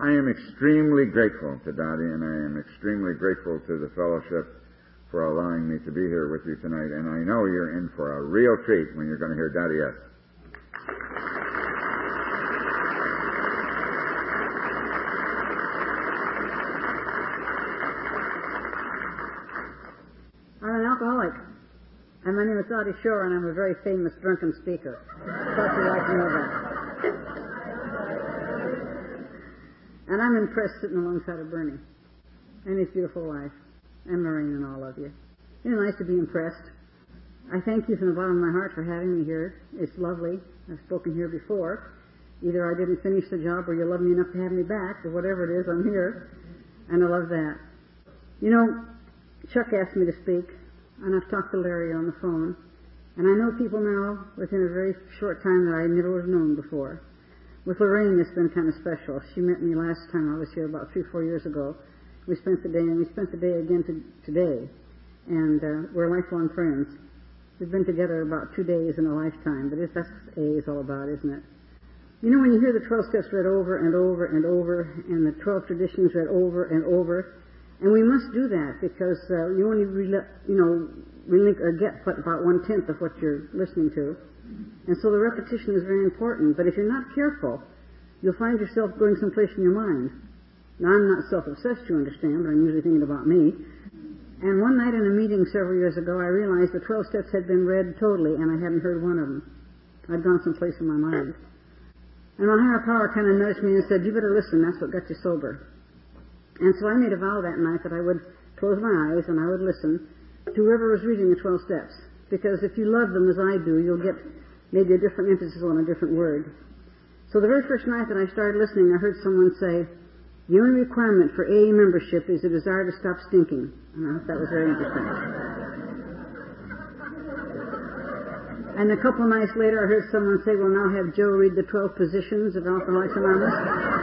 I am extremely grateful to Dottie, and I am extremely grateful to the fellowship for allowing me to be here with you tonight. And I know you're in for a real treat when you're going to hear Dottie S. I'm an alcoholic, and my name is Dottie Shore, and I'm a very famous drunken speaker. Thought you'd like to know that. And I'm impressed sitting alongside of Bernie and his beautiful wife, and Lorraine and all of you. It's nice to be impressed. I thank you from the bottom of my heart for having me here. It's lovely. I've spoken here before. Either I didn't finish the job or you love me enough to have me back, but whatever it is, I'm here, and I love that. You know, Chuck asked me to speak, and I've talked to Larry on the phone, and I know people now within a very short time that I never would have known before. With Lorraine, it's been kind of special. She met me last time I was here about 3-4 years ago. We spent the day, and we spent the day again today, and we're lifelong friends. We've been together about 2 days in a lifetime, but that's what AA is all about, isn't it? You know, when you hear the 12 steps read over and over and over, and the 12 traditions read over and over, and we must do that because you only get about 1/10 of what you're listening to. And so the repetition is very important. But if you're not careful, you'll find yourself going someplace in your mind. Now, I'm not self-obsessed, you understand, but I'm usually thinking about me. And one night in a meeting several years ago, I realized the 12 steps had been read totally, and I hadn't heard one of them. I'd gone someplace in my mind. And my higher power kind of nudged me and said, you better listen, that's what got you sober. And so I made a vow that night that I would close my eyes and I would listen to whoever was reading the 12 steps. Because if you love them as I do, you'll get maybe a different emphasis on a different word. So the very first night that I started listening, I heard someone say, the only requirement for AA membership is a desire to stop stinking. And I thought that was very interesting. And a couple of nights later, I heard someone say, well, now have Joe read the 12 positions of Alcoholics Anonymous.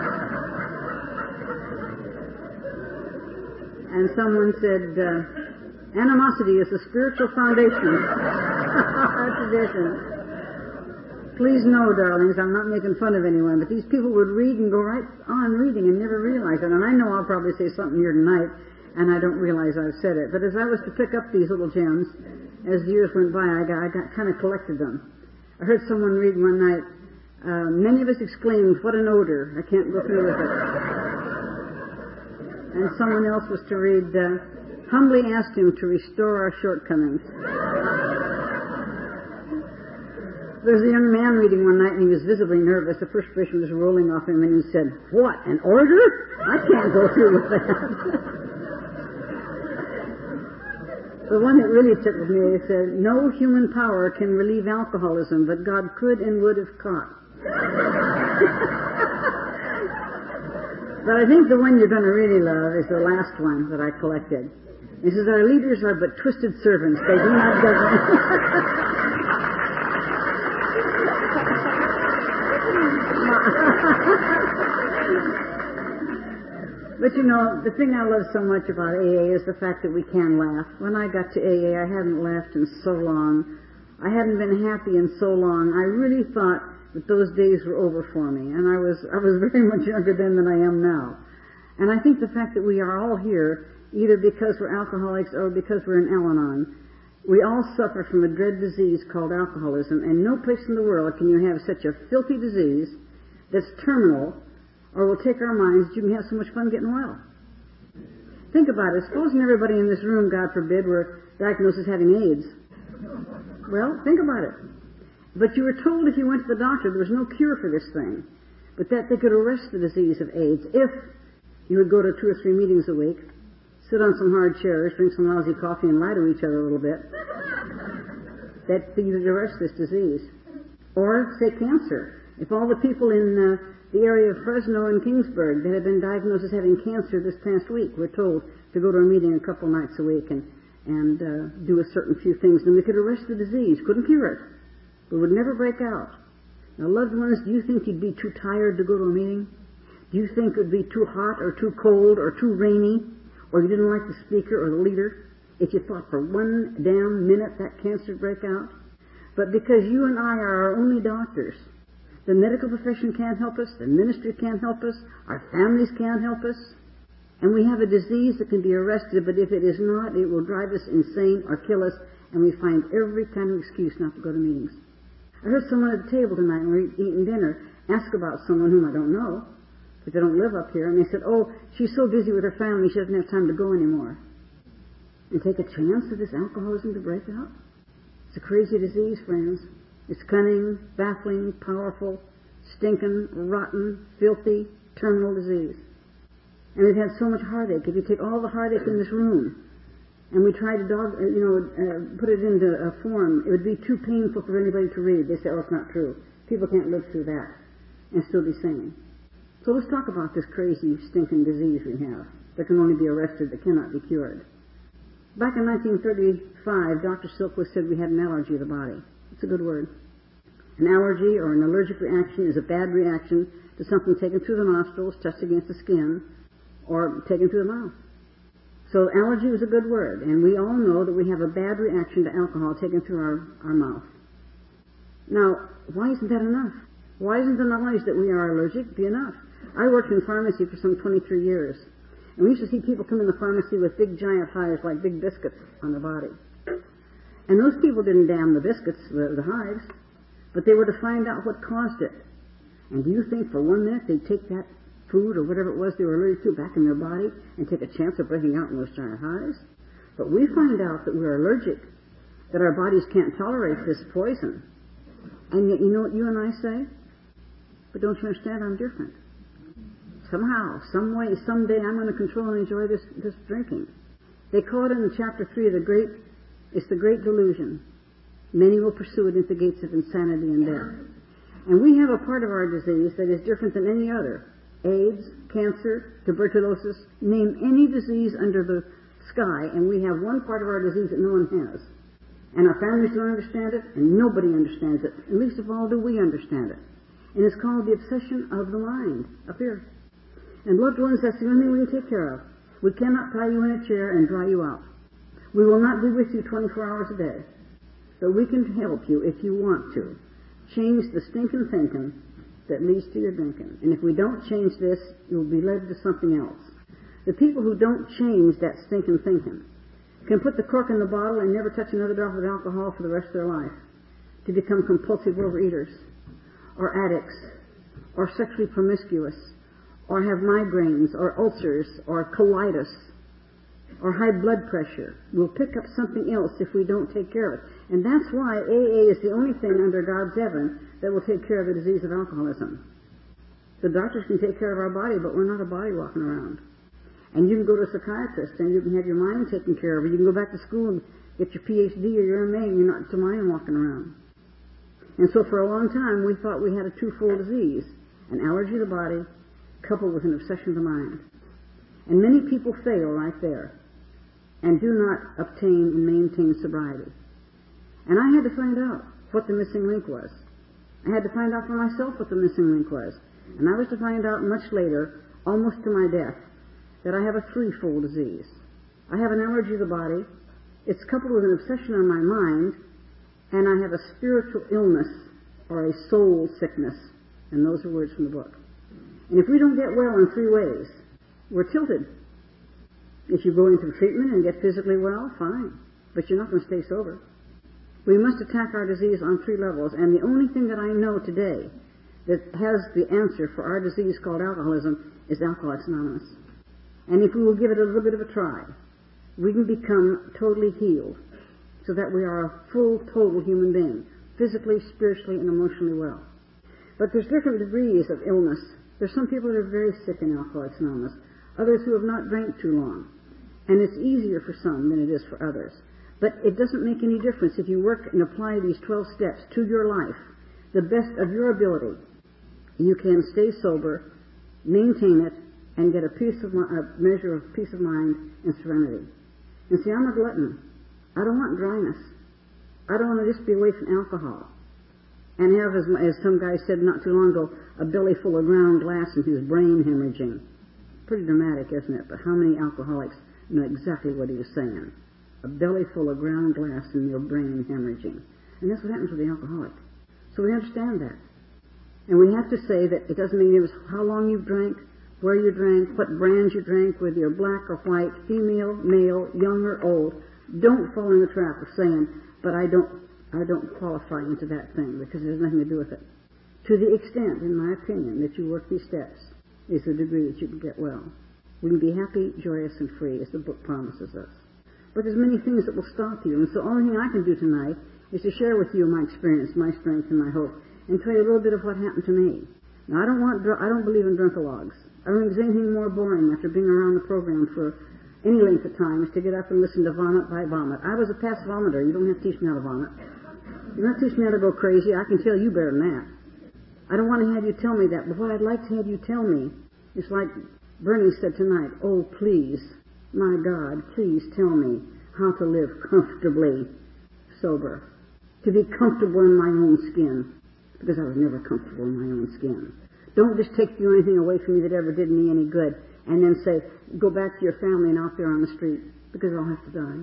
And someone said, animosity is the spiritual foundation of our tradition. Please know, darlings, I'm not making fun of anyone, but these people would read and go right on reading and never realize it. And I know I'll probably say something here tonight, and I don't realize I've said it. But as I was to pick up these little gems, as the years went by, I got kind of collected them. I heard someone read one night, many of us exclaimed, what an odor, I can't go through with it. And someone else was to read, humbly asked him to restore our shortcomings. There was a young man reading one night, and he was visibly nervous. The perspiration was rolling off him, and he said, what, an order? I can't go through with that. The one that really tickled me, he said, no human power can relieve alcoholism, but God could and would have caught. But I think the one you're going to really love is the last one that I collected. It says, our leaders are but twisted servants. They do not govern. But you know, the thing I love so much about AA is the fact that we can laugh. When I got to AA, I hadn't laughed in so long. I hadn't been happy in so long. I really thought that those days were over for me. And I was very much younger then than I am now. And I think the fact that we are all here, either because we're alcoholics or because we're in Al-Anon, we all suffer from a dread disease called alcoholism. And no place in the world can you have such a filthy disease that's terminal, or will take our minds that you can have so much fun getting well. Think about it. Supposing everybody in this room, God forbid, were diagnosed as having AIDS. Well, think about it. But you were told if you went to the doctor there was no cure for this thing, but that they could arrest the disease of AIDS if you would go to 2 or 3 meetings a week, sit on some hard chairs, drink some lousy coffee, and lie to each other a little bit, that you would arrest this disease. Or, say, cancer. If all the people in the area of Fresno and Kingsburg that have been diagnosed as having cancer this past week were told to go to a meeting a couple nights a week and do a certain few things, then we could arrest the disease. Couldn't cure it. But it would never break out. Now, loved ones, do you think you'd be too tired to go to a meeting? Do you think it would be too hot or too cold or too rainy, or you didn't like the speaker or the leader, if you thought for one damn minute that cancer would break out? But because you and I are our only doctors, The medical profession can't help us. The ministry can't help us. Our families can't help us. And we have a disease that can be arrested, but if it is not, it will drive us insane or kill us, and we find every kind of excuse not to go to meetings. I heard someone at the table tonight when we were eating dinner ask about someone whom I don't know, but they don't live up here, and they said, oh, she's so busy with her family she doesn't have time to go anymore. And take a chance of this alcoholism to break out? It's a crazy disease, friends. It's cunning, baffling, powerful, stinking, rotten, filthy, terminal disease. And we've had so much heartache. If you take all the heartache in this room and we try to put it into a form, it would be too painful for anybody to read. They say, oh, it's not true. People can't live through that and still be sane. So let's talk about this crazy, stinking disease we have that can only be arrested, that cannot be cured. Back in 1935, Dr. Silkworth said we had an allergy of the body. It's a good word. An allergy or an allergic reaction is a bad reaction to something taken through the nostrils, touched against the skin, or taken through the mouth. So allergy is a good word, and we all know that we have a bad reaction to alcohol taken through our mouth. Now, why isn't that enough? Why isn't the knowledge that we are allergic be enough? I worked in pharmacy for some 23 years, and we used to see people come in the pharmacy with big giant hives like big biscuits on their body. And those people didn't damn the biscuits, the hives, but they were to find out what caused it. And do you think for 1 minute they'd take that food or whatever it was they were allergic to back in their body and take a chance of breaking out in those giant hives? But we find out that we're allergic, that our bodies can't tolerate this poison. And yet, you know what you and I say? But don't you understand, I'm different. Somehow, some way, someday I'm going to control and enjoy this drinking. They call it in chapter 3 the great delusion. Many will pursue it into the gates of insanity and death. And we have a part of our disease that is different than any other. AIDS, cancer, tuberculosis, name any disease under the sky, and we have one part of our disease that no one has. And our families don't understand it, and nobody understands it. And least of all do we understand it. And it's called the obsession of the mind, up here. And loved ones, that's the only thing we can take care of. We cannot tie you in a chair and dry you out. We will not be with you 24 hours a day. But we can help you if you want to. Change the stinking thinking that leads to your drinking. And if we don't change this, you'll be led to something else. The people who don't change that stinking thinking can put the cork in the bottle and never touch another drop of alcohol for the rest of their life, to become compulsive overeaters, or addicts, or sexually promiscuous, or have migraines, or ulcers, or colitis, or high blood pressure. We'll pick up something else if we don't take care of it. And that's why AA is the only thing under God's heaven that will take care of the disease of alcoholism. The doctors can take care of our body, but we're not a body walking around. And you can go to a psychiatrist and you can have your mind taken care of. Or you can go back to school and get your PhD or your MA and you're not to mind walking around. And so for a long time we thought we had a twofold disease, an allergy of the body coupled with an obsession of the mind. And many people fail right there and do not obtain and maintain sobriety. And I had to find out what the missing link was. I had to find out for myself what the missing link was. And I was to find out much later, almost to my death, that I have a threefold disease. I have an allergy of the body, it's coupled with an obsession on my mind, and I have a spiritual illness or a soul sickness. And those are words from the book. And if we don't get well in 3 ways, we're tilted. If you go into treatment and get physically well, fine. But you're not going to stay sober. We must attack our disease on 3 levels. And the only thing that I know today that has the answer for our disease called alcoholism is Alcoholics Anonymous. And if we will give it a little bit of a try, we can become totally healed so that we are a full, total human being, physically, spiritually, and emotionally well. But there's different degrees of illness. There's some people that are very sick in Alcoholics Anonymous, others who have not drank too long. And it's easier for some than it is for others. But it doesn't make any difference if you work and apply these 12 steps to your life, the best of your ability. You can stay sober, maintain it, and get a measure of peace of mind and serenity. And see, I'm a glutton. I don't want dryness. I don't want to just be away from alcohol and have, as some guy said not too long ago, a belly full of ground glass and his brain hemorrhaging. Pretty dramatic, isn't it? But how many alcoholics know exactly what he was saying? A belly full of ground glass and your brain hemorrhaging. And that's what happens with the alcoholic. So we understand that. And we have to say that it doesn't make any difference how long you've drank, where you drank, what brands you drank, whether you're black or white, female, male, young or old. Don't fall in the trap of saying, but I don't qualify into that thing because there's nothing to do with it. To the extent, in my opinion, that you work these steps is the degree that you can get well. We can be happy, joyous, and free, as the book promises us. But there's many things that will stop you, and so the only thing I can do tonight is to share with you my experience, my strength, and my hope, and tell you a little bit of what happened to me. Now, I don't believe in drunkalogs. I don't think there's anything more boring after being around the program for any length of time is to get up and listen to vomit by vomit. I was a past vomiter. You don't have to teach me how to vomit. You don't have to teach me how to go crazy. I can tell you better than that. I don't want to have you tell me that, but what I'd like to have you tell me is like Bernie said tonight, oh, please, my God, please tell me how to live comfortably sober, to be comfortable in my own skin, because I was never comfortable in my own skin. Don't just take anything away from me that ever did me any good and then say, go back to your family and out there on the street, because I'll have to die.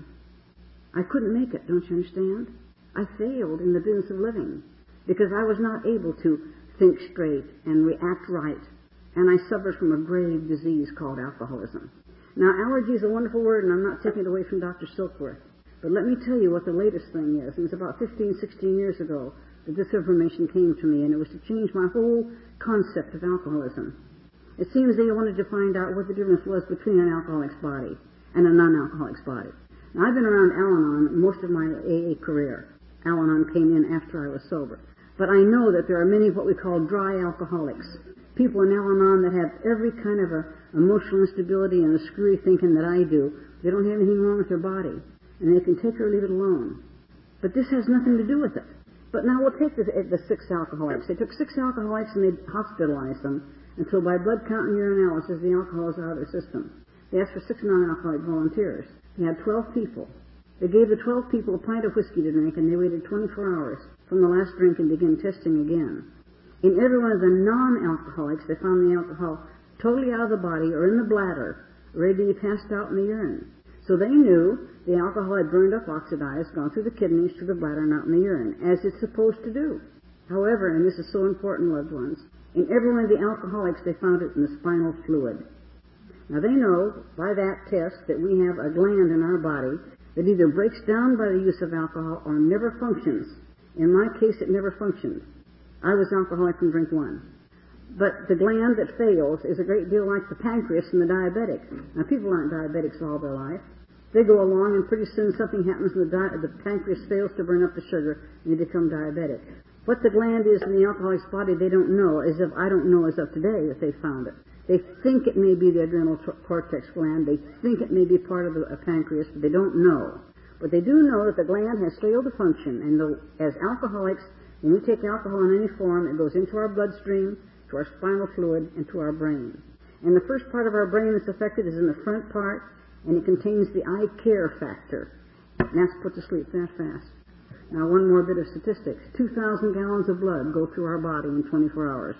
I couldn't make it, don't you understand? I failed in the business of living because I was not able to think straight and react right, and I suffered from a grave disease called alcoholism. Now, allergy is a wonderful word, and I'm not taking it away from Dr. Silkworth, but let me tell you what the latest thing is, and it's about 15, 16 years ago that this information came to me, and it was to change my whole concept of alcoholism. It seems they wanted to find out what the difference was between an alcoholic's body and a non-alcoholic's body. Now, I've been around Al-Anon most of my AA career. Al-Anon came in after I was sober. But I know that there are many what we call dry alcoholics. People in Al-Anon that have every kind of emotional instability and the screwy thinking that I do. They don't have anything wrong with their body. And they can take or leave it alone. But this has nothing to do with it. But now we'll take the 6 alcoholics. They took 6 alcoholics and they hospitalized them until by blood count and urinalysis the alcohol is out of their system. They asked for 6 non-alcoholic volunteers. They had 12 people. They gave the 12 people a pint of whiskey to drink, and they waited 24 hours from the last drink and began testing again. In every one of the non-alcoholics, they found the alcohol totally out of the body or in the bladder, ready to be passed out in the urine. So they knew the alcohol had burned up, oxidized, gone through the kidneys to the bladder and out in the urine, as it's supposed to do. However, and this is so important, loved ones, in every one of the alcoholics, they found it in the spinal fluid. Now, they know by that test that we have a gland in our body that either breaks down by the use of alcohol or never functions. In my case, it never functioned. I was alcoholic from drink 1. But the gland that fails is a great deal like the pancreas and the diabetic. Now, people aren't diabetics all their life. They go along, and pretty soon something happens, and the pancreas fails to burn up the sugar, and they become diabetic. What the gland is in the alcoholic's body, they don't know, as if I don't know as of today that they found it. They think it may be the adrenal cortex gland. They think it may be part of the pancreas, but they don't know. But they do know that the gland has failed to function, and as alcoholics, when we take alcohol in any form, it goes into our bloodstream, to our spinal fluid, and to our brain. And the first part of our brain that's affected is in the front part, and it contains the I care factor. And that's put to sleep that fast. Now, one more bit of statistics. 2,000 gallons of blood go through our body in 24 hours.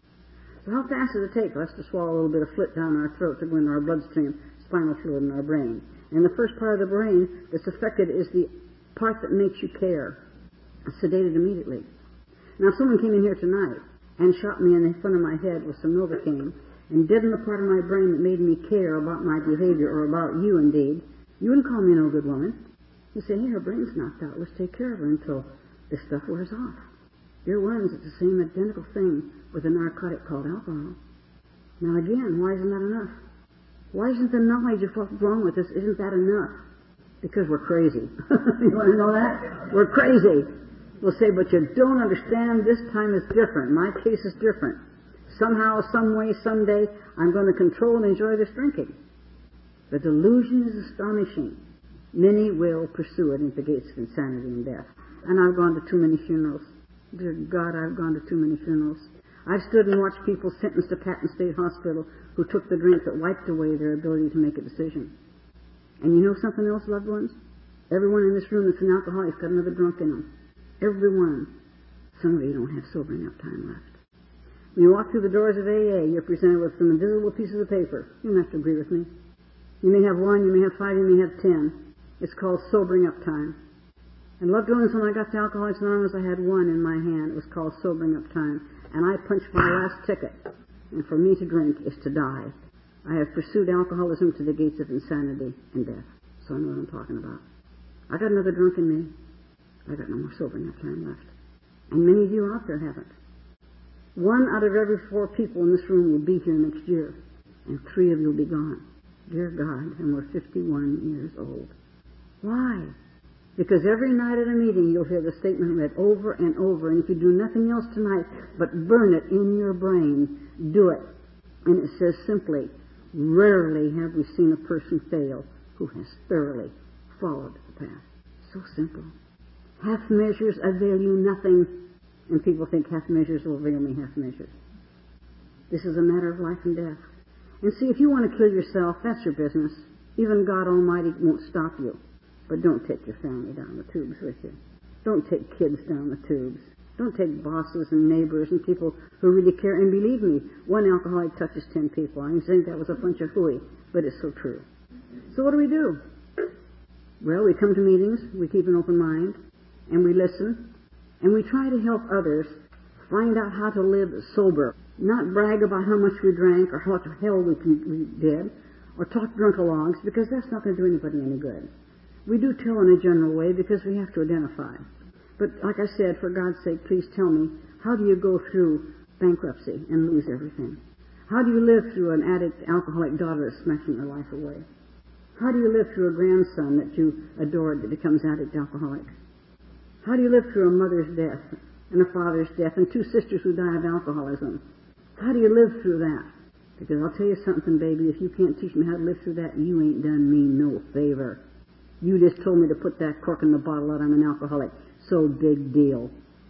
So how fast does it take for us to swallow a little bit of flit down our throat to go into our bloodstream, spinal fluid, and our brain? And the first part of the brain that's affected is the part that makes you care. It's sedated immediately. Now, if someone came in here tonight and shot me in the front of my head with some Novocaine and deadened the part of my brain that made me care about my behavior or about you, indeed, you wouldn't call me no good woman. You'd say, hey, her brain's knocked out. Let's take care of her until this stuff wears off. Dear ones, it's the same identical thing with a narcotic called alcohol. Now again, why isn't that enough? Why isn't the knowledge of what's wrong with us, isn't that enough? Because we're crazy. You want to know that? We're crazy. We'll say, but you don't understand, this time is different. My case is different. Somehow, some way, someday, I'm going to control and enjoy this drinking. The delusion is astonishing. Many will pursue it into the gates of insanity and death. And I've gone to too many funerals. Dear God, I've gone to too many funerals. I've stood and watched people sentenced to Patton State Hospital who took the drink that wiped away their ability to make a decision. And you know something else, loved ones? Everyone in this room that's an alcoholic has got another drunk in them. Everyone. Some of you don't have sobering up time left. When you walk through the doors of AA, you're presented with some invisible pieces of paper. You don't have to agree with me. You may have 1, you may have 5, you may have 10. It's called sobering up time. And loved ones, when I got to Alcoholics Anonymous, I had 1 in my hand. It was called sobering up time. and I punched my last ticket. And for me to drink is to die. I have pursued alcoholism to the gates of insanity and death. So I know what I'm talking about. I got another drunk in me. I got no more sober enough time left. And many of you out there haven't. 1 out of every 4 people in this room will be here next year, and 3 of you will be gone. Dear God, and we're 51 years old. Why? Because every night at a meeting you'll hear the statement read over and over, and if you do nothing else tonight but burn it in your brain, do it. And it says simply, rarely have we seen a person fail who has thoroughly followed the path. So simple. Half measures avail you nothing, and people think half measures will avail me half measures. This is a matter of life and death. And see, if you want to kill yourself, that's your business. Even God Almighty won't stop you. But don't take your family down the tubes with you. Don't take kids down the tubes. Don't take bosses and neighbors and people who really care. And believe me, one alcoholic touches 10 people. I think that was a bunch of hooey, but it's so true. So what do? Well, we come to meetings, we keep an open mind, and we listen, and we try to help others find out how to live sober. Not brag about how much we drank or how much hell we did, or talk drunkalogs, because that's not going to do anybody any good. We do tell in a general way because we have to identify. But like I said, for God's sake, please tell me, how do you go through bankruptcy and lose everything? How do you live through an addict, alcoholic daughter that's smashing her life away? How do you live through a grandson that you adored that becomes addict, alcoholic? How do you live through a mother's death and a father's death and 2 sisters who die of alcoholism? How do you live through that? Because I'll tell you something, baby, if you can't teach me how to live through that, you ain't done me no favor. You just told me to put that cork in the bottle that I'm an alcoholic. So big deal.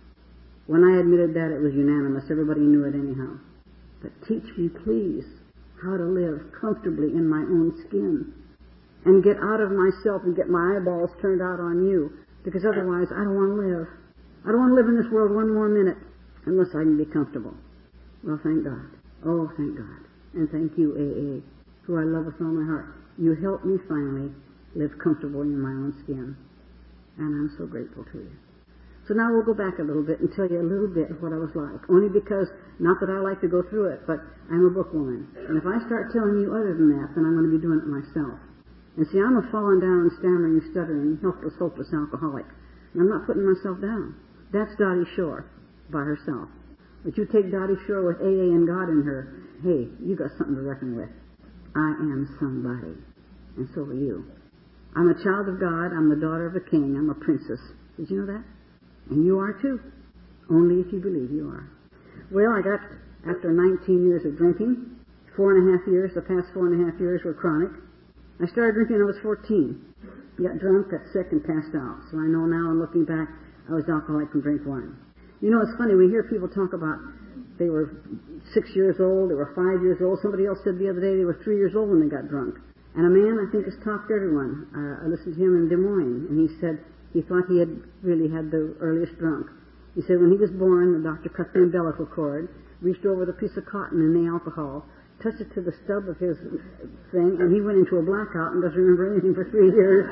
When I admitted that, it was unanimous. Everybody knew it anyhow. But teach me, please, how to live comfortably in my own skin and get out of myself and get my eyeballs turned out on you, because otherwise I don't want to live. I don't want to live in this world one more minute unless I can be comfortable. Well, thank God. Oh, thank God. And thank you, AA, who I love with all my heart. You helped me finally live comfortably in my own skin. And I'm so grateful to you. So now we'll go back a little bit and tell you a little bit of what I was like. Only because, not that I like to go through it, but I'm a bookwoman. And if I start telling you other than that, then I'm going to be doing it myself. And see, I'm a fallen down, stammering, stuttering, helpless, hopeless alcoholic. And I'm not putting myself down. That's Dottie Shore by herself. But you take Dottie Shore with AA and God in her, hey, you got something to reckon with. I am somebody. And so are you. I'm a child of God. I'm the daughter of a king. I'm a princess. Did you know that? And you are too. Only if you believe you are. Well, I got, after 19 years of drinking, 4.5 years, the past 4.5 years were chronic. I started drinking when I was 14. Got drunk, got sick, and passed out. So I know now, and looking back, I was alcoholic from drink 1. You know, it's funny, we hear people talk about they were 6 years old, they were 5 years old. Somebody else said the other day they were 3 years old when they got drunk. And a man, I think, has topped everyone. I listened to him in Des Moines, and he said he thought he had really had the earliest drunk. He said when he was born, the doctor cut the umbilical cord, reached over the piece of cotton in the alcohol, touched it to the stub of his thing, and he went into a blackout and doesn't remember anything for 3 years.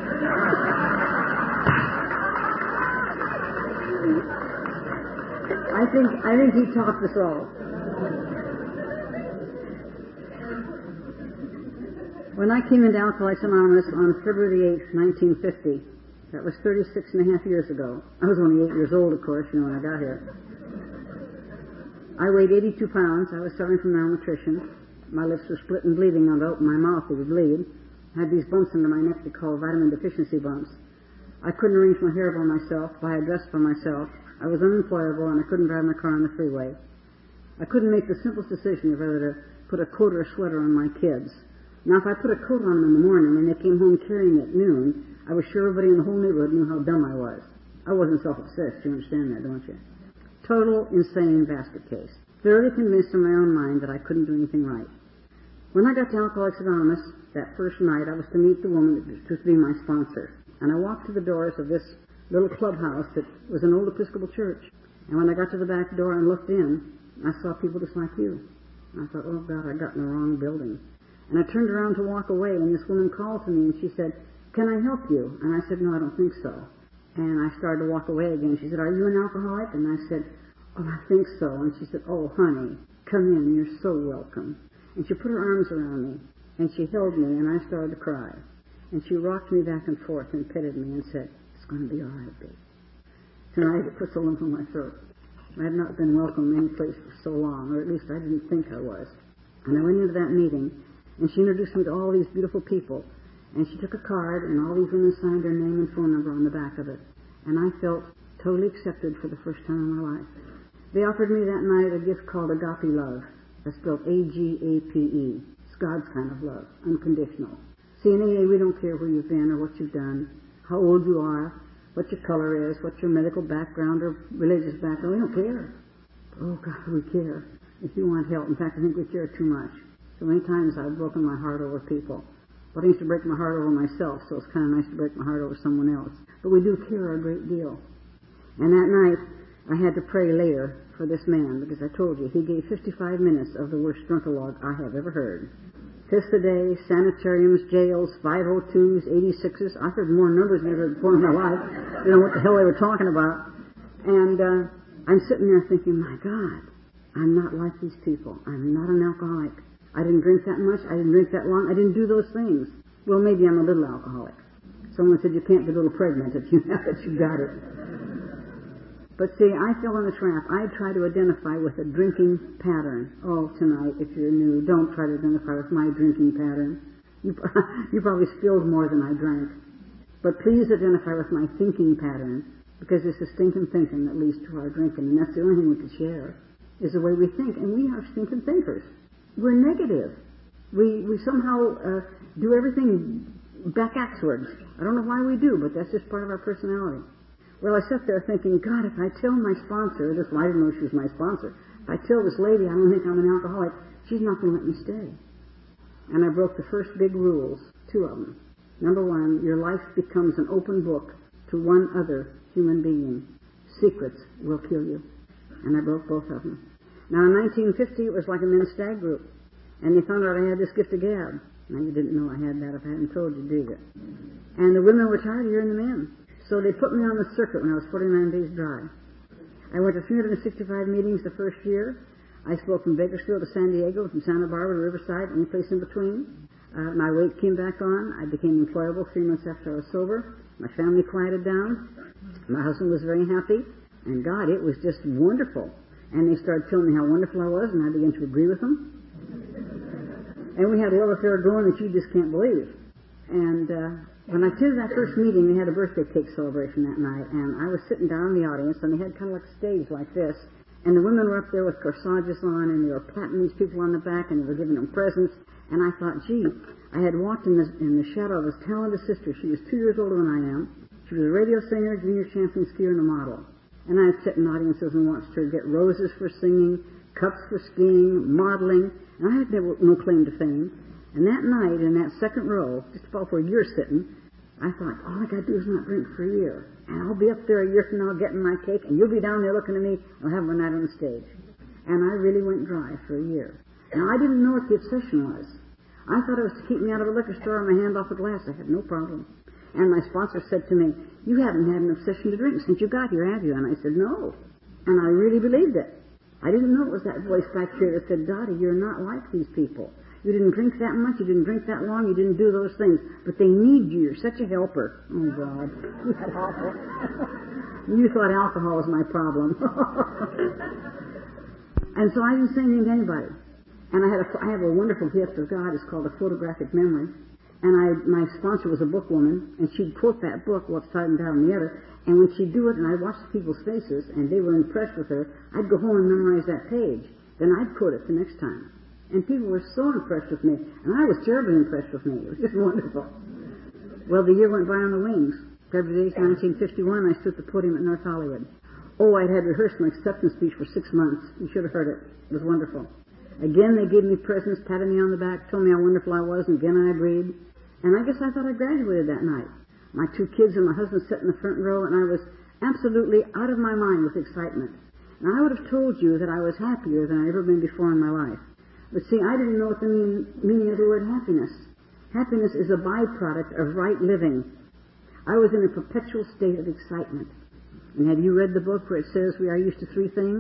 I think he topped us all. When I came into Alcoholics Anonymous on February 8th, 1950, that was 36.5 years ago. I was only 8 years old, of course, when I got here. I weighed 82 pounds. I was suffering from malnutrition. My lips were split and bleeding. I'd open my mouth, it would bleed. I had these bumps under my neck they call vitamin deficiency bumps. I couldn't arrange my hair by myself, buy a dress for myself. I was unemployable, and I couldn't drive my car on the freeway. I couldn't make the simplest decision of whether to put a coat or a sweater on my kids. Now, if I put a coat on them in the morning and they came home carrying it at noon, I was sure everybody in the whole neighborhood knew how dumb I was. I wasn't self-obsessed. You understand that, don't you? Total insane basket case. Thoroughly convinced in my own mind that I couldn't do anything right. When I got to Alcoholics Anonymous, that first night, I was to meet the woman that was to be my sponsor. And I walked to the doors of this little clubhouse that was an old Episcopal church. And when I got to the back door and looked in, I saw people just like you. I thought, oh, God, I got in the wrong building. And I turned around to walk away, and this woman called to me, and she said, can I help you? And I said, no, I don't think so. And I started to walk away again. She said, are you an alcoholic? And I said, "Oh, I think so." And she said, "Oh, honey, come in. You're so welcome." And she put her arms around me, and she held me, and I started to cry. And she rocked me back and forth and petted me and said, "It's going to be all right, babe." Tonight it puts a lump in my throat. I had not been welcome any place for so long, or at least I didn't think I was. And I went into that meeting, and she introduced me to all these beautiful people. And she took a card, and all these women signed their name and phone number on the back of it. And I felt totally accepted for the first time in my life. They offered me that night a gift called Agape Love. That's spelled A-G-A-P-E. It's God's kind of love, unconditional. See, in AA, we don't care where you've been or what you've done, how old you are, what your color is, what your medical background or religious background. We don't care. Oh, God, we care. If you want help. In fact, I think we care too much. So many times I've broken my heart over people. But I used to break my heart over myself, so it's kind of nice to break my heart over someone else. But we do care a great deal. And that night, I had to pray later for this man, because I told you, he gave 55 minutes of the worst drunkalogue I have ever heard. Piss a day, sanitariums, jails, 502s, 86s. I heard more numbers than I heard before in my life. I didn't know what the hell they were talking about. And I'm sitting there thinking, my God, I'm not like these people. I'm not an alcoholic. I didn't drink that much. I didn't drink that long. I didn't do those things. Well, maybe I'm a little alcoholic. Someone said you can't be a little pregnant if you have it, you got it. But see, I fell in the trap. I try to identify with a drinking pattern. Oh, tonight, if you're new, don't try to identify with my drinking pattern. You probably spilled more than I drank. But please identify with my thinking pattern, because it's the stinking thinking that leads to our drinking, and that's the only thing we can share, is the way we think. And we are stinking thinkers. We're negative. We somehow do everything backwards. I don't know why we do, but that's just part of our personality. Well, I sat there thinking, God, if I tell my sponsor, I didn't know she was my sponsor, if I tell this lady I don't think I'm an alcoholic, she's not going to let me stay. And I broke the first big rules, 2 of them. Number 1, your life becomes an open book to one other human being. Secrets will kill you. And I broke both of them. Now, in 1950, it was like a men's stag group. And they found out I had this gift of gab. Now, you didn't know I had that if I hadn't told you, did you? And the women were tired of hearing the men. So they put me on the circuit when I was 49 days dry. I went to 365 meetings the first year. I spoke from Bakersfield to San Diego, from Santa Barbara to Riverside, any place in between. My weight came back on. I became employable 3 months after I was sober. My family quieted down. My husband was very happy. And God, it was just wonderful. And they started telling me how wonderful I was, and I began to agree with them. And we had a love affair going that you just can't believe. And when I attended that first meeting, they had a birthday cake celebration that night, and I was sitting down in the audience, and they had kind of like a stage like this, and the women were up there with corsages on, and they were patting these people on the back, and they were giving them presents, and I thought, gee, I had walked in the shadow of this talented sister. She was 2 years older than I am. She was a radio singer, junior champion skier, and a model. And I'd sit in audiences and watched her get roses for singing, cups for skiing, modeling, and I had no claim to fame. And that night, in that second row, just about where you're sitting, I thought, all I got to do is not drink for a year. And I'll be up there a year from now getting my cake, and you'll be down there looking at me, and I'll have my night on the stage. And I really went dry for a year. Now, I didn't know what the obsession was. I thought it was to keep me out of a liquor store and my hand off a glass. I had no problem. And my sponsor said to me, you haven't had an obsession to drink since you got here, have you? And I said, no. And I really believed it. I didn't know it was that voice back here that said, Dottie, you're not like these people. You didn't drink that much, you didn't drink that long, you didn't do those things. But they need you. You're such a helper. Oh, God. That's awful. You thought alcohol was my problem. And so I didn't say anything to anybody. And I have a wonderful gift of God. It's called a photographic memory. And my sponsor was a book woman, and she'd quote that book, upside and down the other. And when she'd do it, and I'd watch people's faces, and they were impressed with her, I'd go home and memorize that page. Then I'd quote it the next time. And people were so impressed with me, and I was terribly impressed with me. It was just wonderful. Well, the year went by on the wings. February 8, 1951, I stood at the podium at North Hollywood. Oh, I'd had rehearsed my acceptance speech for 6 months. You should have heard it. It was wonderful. Again, they gave me presents, patted me on the back, told me how wonderful I was, and again I agreed. And I guess I thought I graduated that night. My 2 kids and my husband sat in the front row, and I was absolutely out of my mind with excitement. And I would have told you that I was happier than I'd ever been before in my life. But see, I didn't know what the meaning of the word happiness. Happiness is a byproduct of right living. I was in a perpetual state of excitement. And have you read the book where it says we are used to 3 things?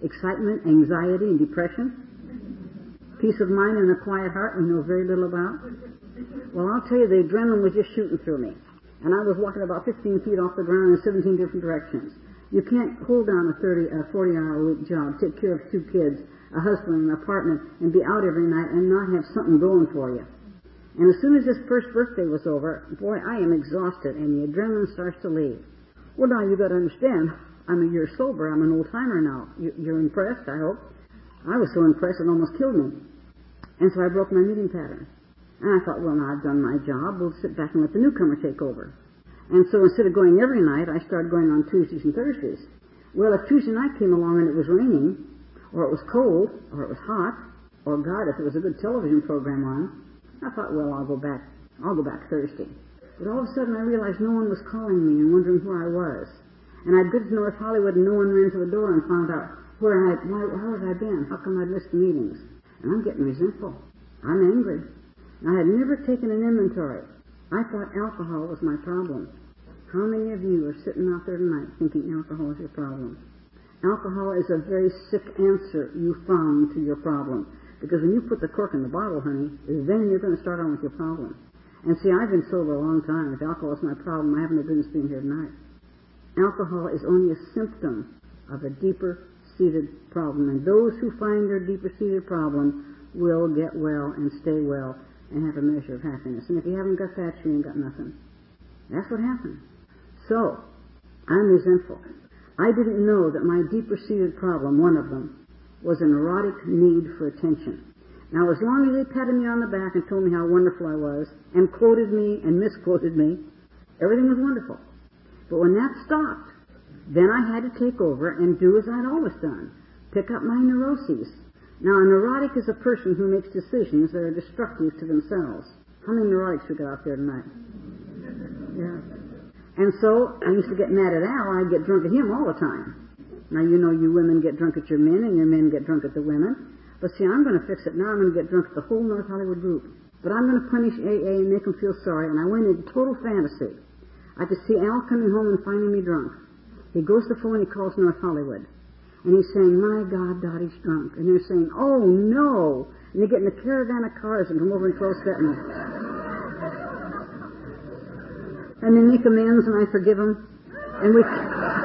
excitement, anxiety, and depression. Peace of mind and a quiet heart we know very little about. Well, I'll tell you, the adrenaline was just shooting through me. And I was walking about 15 feet off the ground in 17 different directions. You can't hold down a 40-hour-a-week job, take care of 2 kids, a husband, an apartment, and be out every night and not have something going for you. And as soon as this first birthday was over, boy, I am exhausted, and the adrenaline starts to leave. Well, now you got to understand, I'm a year sober. I'm an old-timer now. You're impressed, I hope. I was so impressed it almost killed me. And so I broke my meeting pattern. And I thought, well, now I've done my job. We'll sit back and let the newcomer take over. And so instead of going every night, I started going on Tuesdays and Thursdays. Well, if Tuesday night came along and it was raining, or it was cold, or it was hot, or God, if there was a good television program on, I thought, well, I'll go back Thursday. But all of a sudden I realized no one was calling me and wondering where I was. And I'd been to North Hollywood and no one ran to the door and found out how had I been? How come I'd missed the meetings? And I'm getting resentful. I'm angry. I had never taken an inventory. I thought alcohol was my problem. How many of you are sitting out there tonight thinking alcohol is your problem? Alcohol is a very sick answer you found to your problem. Because when you put the cork in the bottle, honey, then you're going to start on with your problem. And see, I've been sober a long time. If alcohol is my problem, I have no business being here tonight. Alcohol is only a symptom of a deeper-seated problem. And those who find their deeper-seated problem will get well and stay well and have a measure of happiness. And if you haven't got that, you ain't got nothing. That's what happened. So, I'm resentful. I didn't know that my deeper-seated problem, one of them, was an erotic need for attention. Now, as long as they patted me on the back and told me how wonderful I was, and quoted me and misquoted me, everything was wonderful. But when that stopped, then I had to take over and do as I'd always done, pick up my neuroses. Now, a neurotic is a person who makes decisions that are destructive to themselves. How many neurotics we got out there tonight? Yeah. And so, I used to get mad at Al, I'd get drunk at him all the time. Now, you know you women get drunk at your men, and your men get drunk at the women. But see, I'm going to fix it now. I'm going to get drunk at the whole North Hollywood group. But I'm going to punish AA and make them feel sorry, and I went into total fantasy. I could see Al coming home and finding me drunk. He goes to the phone, he calls North Hollywood. And he's saying, my God, Dottie's drunk. And they're saying, oh, no. And they get in a caravan of cars and come over and close that me. And they make amends, and I forgive them. And we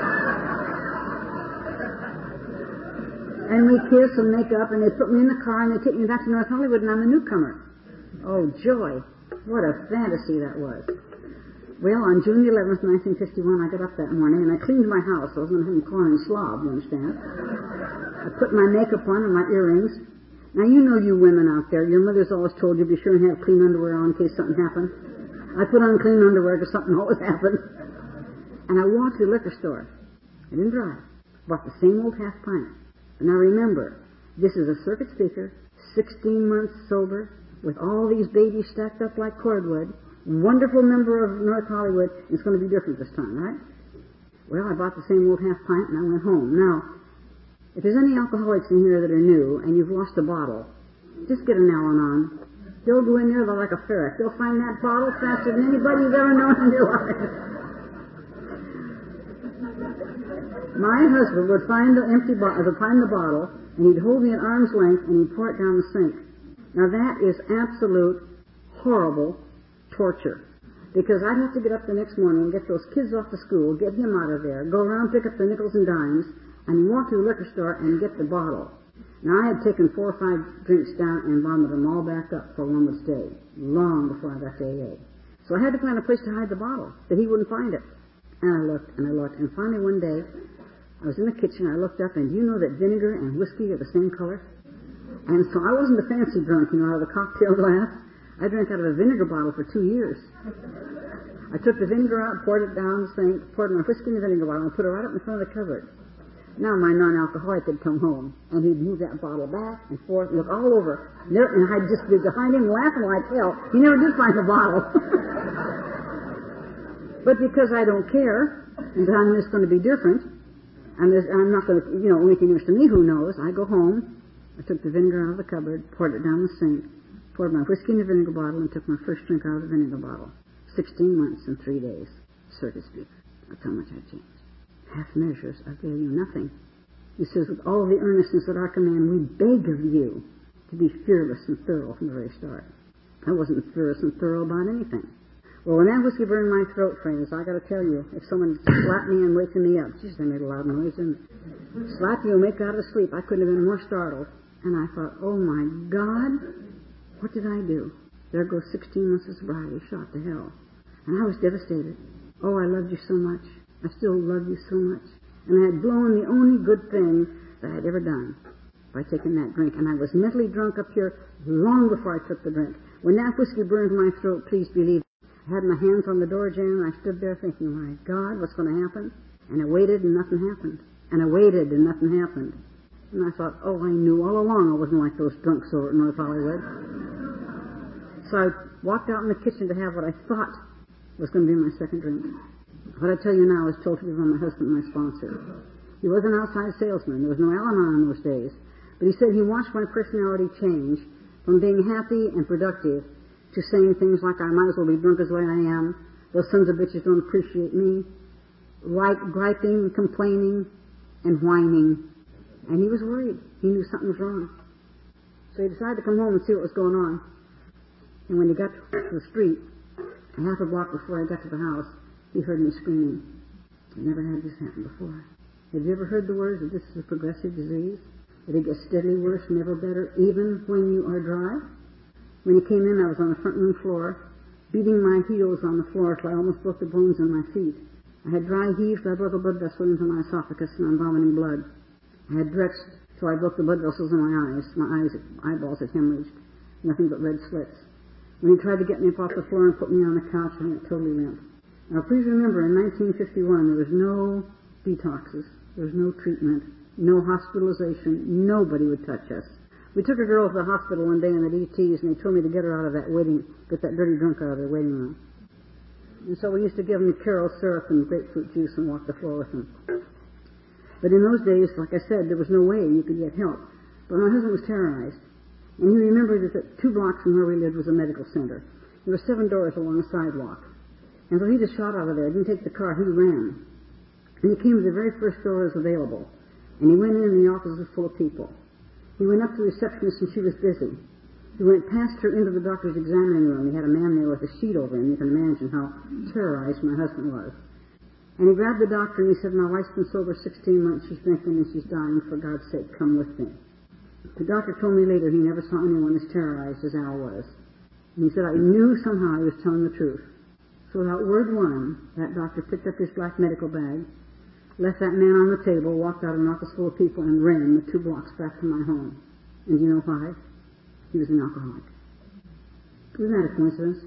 kiss and make up, and they put me in the car, and they take me back to North Hollywood, and I'm a newcomer. Oh, joy. What a fantasy that was. Well, on June the 11th, 1951, I got up that morning, and I cleaned my house. I was going to have them call me slob, you understand? I put my makeup on and my earrings. Now, you know you women out there, your mother's always told you be sure and have clean underwear on in case something happened. I put on clean underwear because something always happened. And I walked to the liquor store. I didn't drive. Bought the same old half pint. And now remember, this is a circuit speaker, 16 months sober, with all these babies stacked up like cordwood. Wonderful member of North Hollywood. It's going to be different this time, right? Well, I bought the same old half pint and I went home. Now, if there's any alcoholics in here that are new and you've lost a bottle, just get an Al-Anon. They'll go in there like a ferret. They'll find that bottle faster than anybody you've ever known in your life. My husband would find the bottle, and he'd hold me at arm's length, and he'd pour it down the sink. Now that is absolute horrible torture. Because I'd have to get up the next morning and get those kids off to school, get him out of there, go around, pick up the nickels and dimes, and walk to the liquor store and get the bottle. Now I had taken 4 or 5 drinks down and vomited them all back up for one would stay, long before I got to AA. So I had to find a place to hide the bottle, that he wouldn't find it. And I looked, and finally one day, I was in the kitchen, I looked up, and do you know that vinegar and whiskey are the same color? And so I wasn't a fancy drunk, out of the cocktail glass. I drank out of a vinegar bottle for 2 years. I took the vinegar out, poured it down the sink, poured my whiskey in the vinegar bottle, and put it right up in front of the cupboard. Now my non-alcoholic would come home, and he'd move that bottle back and forth, look all over, and I'd just be behind him laughing like hell. He never did find the bottle. But because I don't care, and I'm just going to be different, I'm not going to, only thing there's to me who knows, I go home, I took the vinegar out of the cupboard, poured it down the sink, poured my whiskey in the vinegar bottle, and took my first drink out of the vinegar bottle. 16 months and 3 days, circuit speaker. That's how much I changed. Half measures avail you nothing. He says, with all the earnestness at our command, we beg of you to be fearless and thorough from the very start. I wasn't fearless and thorough about anything. Well, when that whiskey burned my throat, friends, I got to tell you, if someone slapped me and waking me up, jeez, they made a loud noise, and slap you and wake you out of sleep, I couldn't have been more startled. And I thought, oh my God, what did I do? There goes 16 months of sobriety, shot to hell. And I was devastated. Oh, I loved you so much. I still love you so much. And I had blown the only good thing that I had ever done by taking that drink. And I was mentally drunk up here long before I took the drink. When that whiskey burned my throat, please believe, I had my hands on the door jamb, and I stood there thinking, my God, what's going to happen? And I waited, and nothing happened. And I waited, and nothing happened. And I thought, oh, I knew all along I wasn't like those drunks over at North Hollywood. So I walked out in the kitchen to have what I thought was going to be my second drink. What I tell you now is told to me by my husband, my sponsor. He was an outside salesman. There was no Al-Anon in those days. But he said he watched my personality change from being happy and productive to saying things like, I might as well be drunk as the way I am. Those sons of bitches don't appreciate me. Like griping, complaining, and whining. And he was worried. He knew something was wrong. So he decided to come home and see what was going on. And when he got to the street, half a block before I got to the house, he heard me screaming. I've never had this happen before. Have you ever heard the words that this is a progressive disease? That it gets steadily worse, never better, even when you are dry? When he came in, I was on the front room floor, beating my heels on the floor till I almost broke the bones in my feet. I had dry heaves, so I broke a blood vessel into my esophagus, and I'm vomiting blood. I had drexed till I broke the blood vessels in my eyes. My eyeballs had hemorrhaged. Nothing but red slits. When he tried to get me up off the floor and put me on the couch, I went totally limp. Now, please remember, in 1951, there was no detoxes. There was no treatment, no hospitalization. Nobody would touch us. We took a girl to the hospital one day in the DTs, and they told me to get her out of that get that dirty drunk out of the waiting room. And so we used to give them Carol syrup and grapefruit juice and walk the floor with them. But in those days, like I said, there was no way you could get help. But my husband was terrorized. And he remembered that 2 blocks from where we lived was a medical center. There were 7 doors along the sidewalk. And so he just shot out of there, didn't take the car, he ran. And he came to the very first door that was available. And he went in, and the office was full of people. He went up to the receptionist, and she was busy. He went past her into the doctor's examining room. He had a man there with a sheet over him. You can imagine how terrorized my husband was. And he grabbed the doctor, and he said, my wife's been sober 16 months. She's drinking, and she's dying. For God's sake, come with me. The doctor told me later he never saw anyone as terrorized as Al was. And he said, I knew somehow he was telling the truth. So without word one, that doctor picked up his black medical bag, left that man on the table, walked out of an office full of people, and ran the 2 blocks back to my home. And do you know why? He was an alcoholic. Isn't that a coincidence?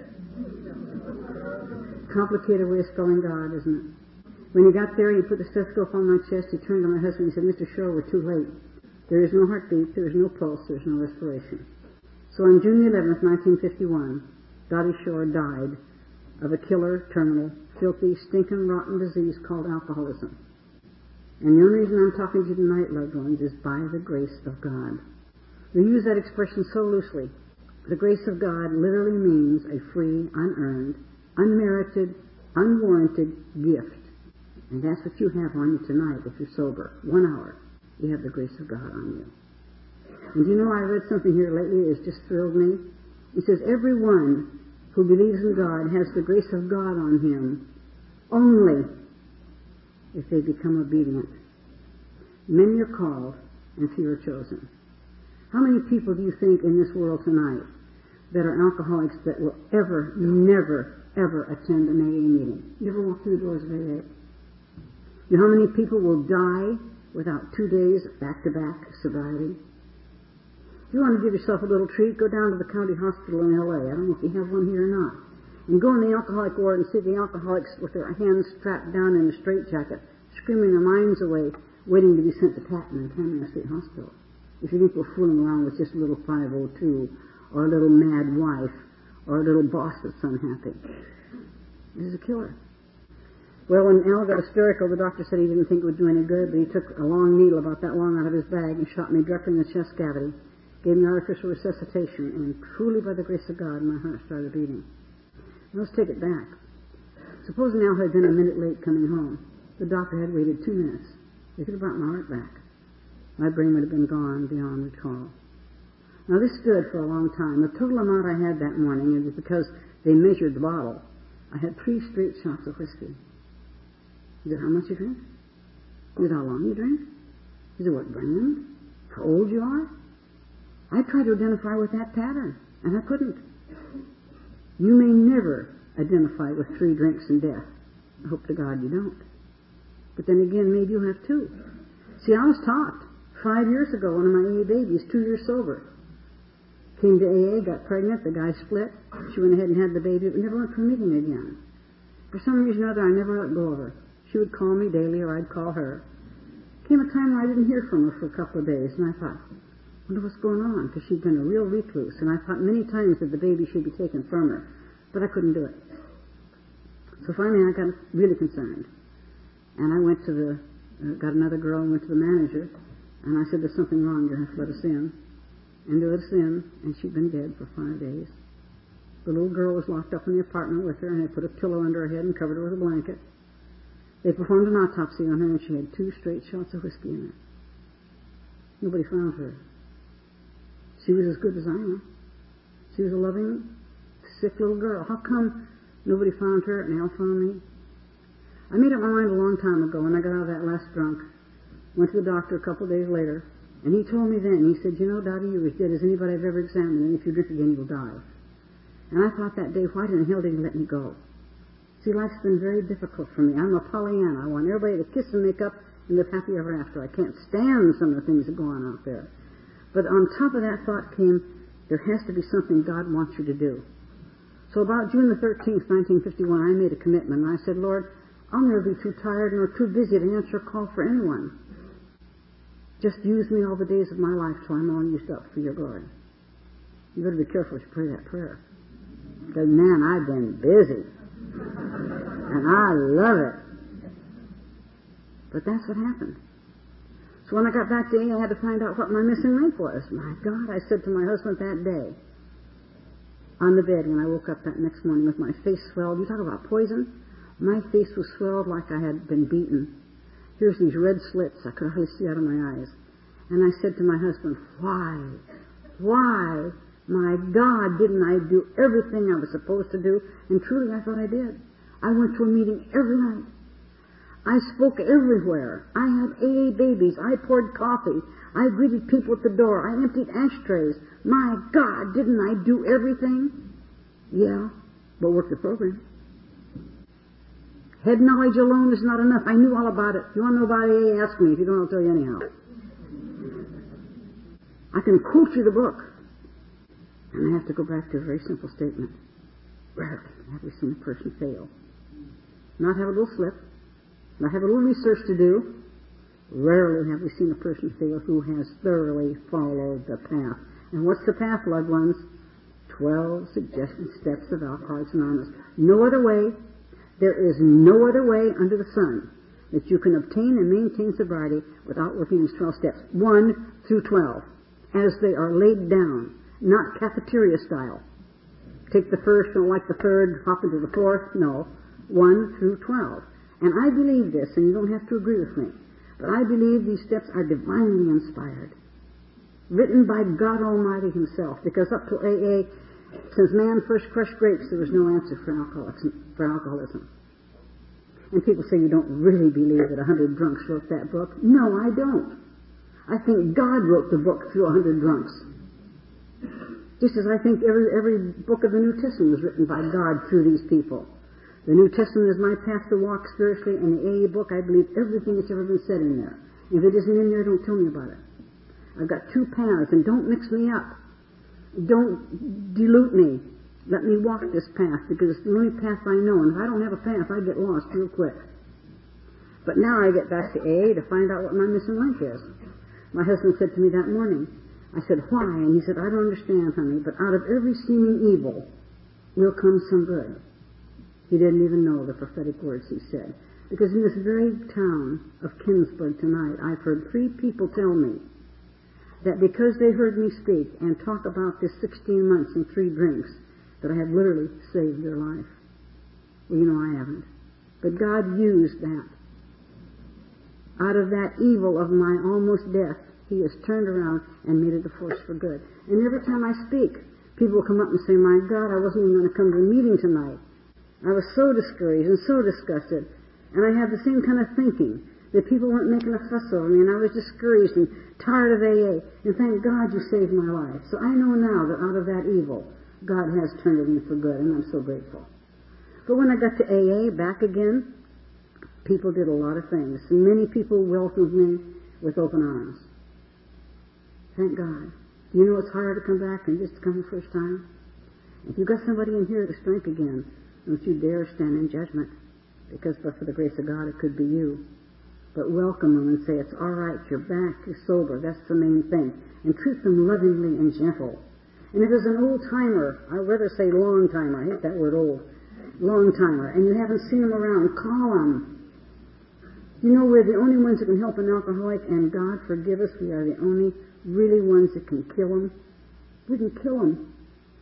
Complicated way of spelling God, isn't it? When he got there, he put the stethoscope on my chest, he turned to my husband, he said, Mr. Shore, we're too late. There is no heartbeat, there is no pulse, there is no respiration. So on June 11th, 1951, Dottie Shore died of a killer, terminal, filthy, stinking, rotten disease called alcoholism. And the only reason I'm talking to you tonight, loved ones, is by the grace of God. We use that expression so loosely. The grace of God literally means a free, unearned, unmerited, unwarranted gift. And that's what you have on you tonight if you're sober. 1 hour. You have the grace of God on you. And you know, I read something here lately that's just thrilled me. It says, everyone who believes in God has the grace of God on him only if they become obedient. Many are called and few are chosen. How many people do you think in this world tonight that are alcoholics that will ever, never, ever attend an AA meeting? Never walk through the doors of AA? You know how many people will die without 2 days back-to-back sobriety? If you want to give yourself a little treat, go down to the county hospital in L.A. I don't know if you have one here or not. And go in the alcoholic ward and see the alcoholics with their hands strapped down in a straitjacket, screaming their minds away, waiting to be sent to Patton and Tammany State Hospital. If you think we're fooling around with just a little 502, or a little mad wife, or a little boss that's unhappy. This is a killer. Well, when Al got hysterical, the doctor said he didn't think it would do any good, but he took a long needle about that long out of his bag and shot me directly in the chest cavity, gave me artificial resuscitation, and truly by the grace of God, my heart started beating. Now let's take it back. Supposing Al had been a minute late coming home. The doctor had waited 2 minutes. They could have brought my heart back. My brain would have been gone beyond recall. Now this stood for a long time. The total amount I had that morning, it was because they measured the bottle. I had 3 straight shots of whiskey. He said, how much you drink? He said, how long you drink? He said, what brand? How old you are? I tried to identify with that pattern, and I couldn't. You may never identify with 3 drinks and death. I hope to God you don't. But then again, maybe you have 2. See, I was taught 5 years ago, one of my AA babies, 2 years sober, came to AA, got pregnant, the guy split. She went ahead and had the baby, but never went for a meeting again. For some reason or other, I never let go of her. She would call me daily, or I'd call her. Came a time where I didn't hear from her for a couple of days, and I thought, I wonder what's going on, because she'd been a real recluse, and I thought many times that the baby should be taken from her, but I couldn't do it. So finally I got really concerned, and I went to got another girl and went to the manager, and I said, there's something wrong, you have to let us in. And they let us in, and she'd been dead for 5 days. The little girl was locked up in the apartment with her, and they put a pillow under her head and covered her with a blanket. They performed an autopsy on her, and she had 2 straight shots of whiskey in her. Nobody found her. She was as good as I am. She was a loving, sick little girl. How come nobody found her and Al found me? I made up my mind a long time ago when I got out of that last drunk. Went to the doctor a couple of days later, and he told me then, he said, you know, Dottie, you're as dead as anybody I've ever examined, and if you drink again, you'll die. And I thought that day, why in the hell did he let me go? See, life's been very difficult for me. I'm a Pollyanna. I want everybody to kiss and make up and live happy ever after. I can't stand some of the things that go on out there. But on top of that thought came, there has to be something God wants you to do. So about June the 13th, 1951, I made a commitment, and I said, Lord, I'll never be too tired nor too busy to answer a call for anyone. Just use me all the days of my life till I'm all used up for your glory. You better be careful as you pray that prayer. Because, man, I've been busy. And I love it. But that's what happened. So when I got back to AA, I had to find out what my missing link was. My God, I said to my husband that day, on the bed when I woke up that next morning with my face swelled. You talk about poison? My face was swelled like I had been beaten. Here's these red slits. I could hardly see out of my eyes. And I said to my husband, why, my God, didn't I do everything I was supposed to do? And truly, I thought I did. I went to a meeting every night. I spoke everywhere. I had AA babies. I poured coffee. I greeted people at the door. I emptied ashtrays. My God, didn't I do everything? Yeah, but work the program. Head knowledge alone is not enough. I knew all about it. If you want to know about AA, ask me. If you don't, I'll tell you anyhow. I can quote you the book. And I have to go back to a very simple statement. Rarely have we seen a person fail. Not have a little slip. Not have a little research to do. Rarely have we seen a person fail who has thoroughly followed the path. And what's the path, loved ones? 12 suggested steps of Alcoholics Anonymous. No other way. There is no other way under the sun that you can obtain and maintain sobriety without working these 12 steps. 1 through 12. As they are laid down. Not cafeteria style. Take the first, don't like the third, hop into the fourth. No. 1 through 12. And I believe this, and you don't have to agree with me, but I believe these steps are divinely inspired. Written by God Almighty Himself, because up to AA, since man first crushed grapes, there was no answer for alcoholism. And people say, you don't really believe that 100 drunks wrote that book? No, I don't. I think God wrote the book through 100 drunks. Just as I think every book of the New Testament was written by God through these people. The New Testament is my path to walk spiritually, and the AA book, I believe everything that's ever been said in there. If it isn't in there, don't tell me about it. I've got 2 paths, and don't mix me up. Don't dilute me. Let me walk this path, because it's the only path I know, and if I don't have a path, I get lost real quick. But now I get back to AA to find out what my missing link is. My husband said to me that morning, I said, why? And he said, I don't understand, honey, but out of every seeming evil will come some good. He didn't even know the prophetic words he said. Because in this very town of Kingsburg tonight, I've heard 3 people tell me that because they heard me speak and talk about this 16 months and 3 drinks, that I have literally saved their life. Well, you know I haven't. But God used that. Out of that evil of my almost death, He has turned around and made it a force for good. And every time I speak, people come up and say, my God, I wasn't even going to come to the meeting tonight. I was so discouraged and so disgusted. And I had the same kind of thinking, that people weren't making a fuss over me, and I was discouraged and tired of AA. And thank God you saved my life. So I know now that out of that evil, God has turned it in for good, and I'm so grateful. But when I got to AA, back again, people did a lot of things. And many people welcomed me with open arms. Thank God. Do you know it's harder to come back than just to come the first time? If you've got somebody in here that's drunk again, don't you dare stand in judgment. Because but for the grace of God, it could be you. But welcome them and say, it's all right, you're back, you're sober. That's the main thing. And treat them lovingly and gentle. And if there's an old-timer, I'd rather say long-timer, I hate that word old, long-timer, and you haven't seen them around, call them. You know, we're the only ones that can help an alcoholic, and God forgive us, we are the only really ones that can kill them. We can kill them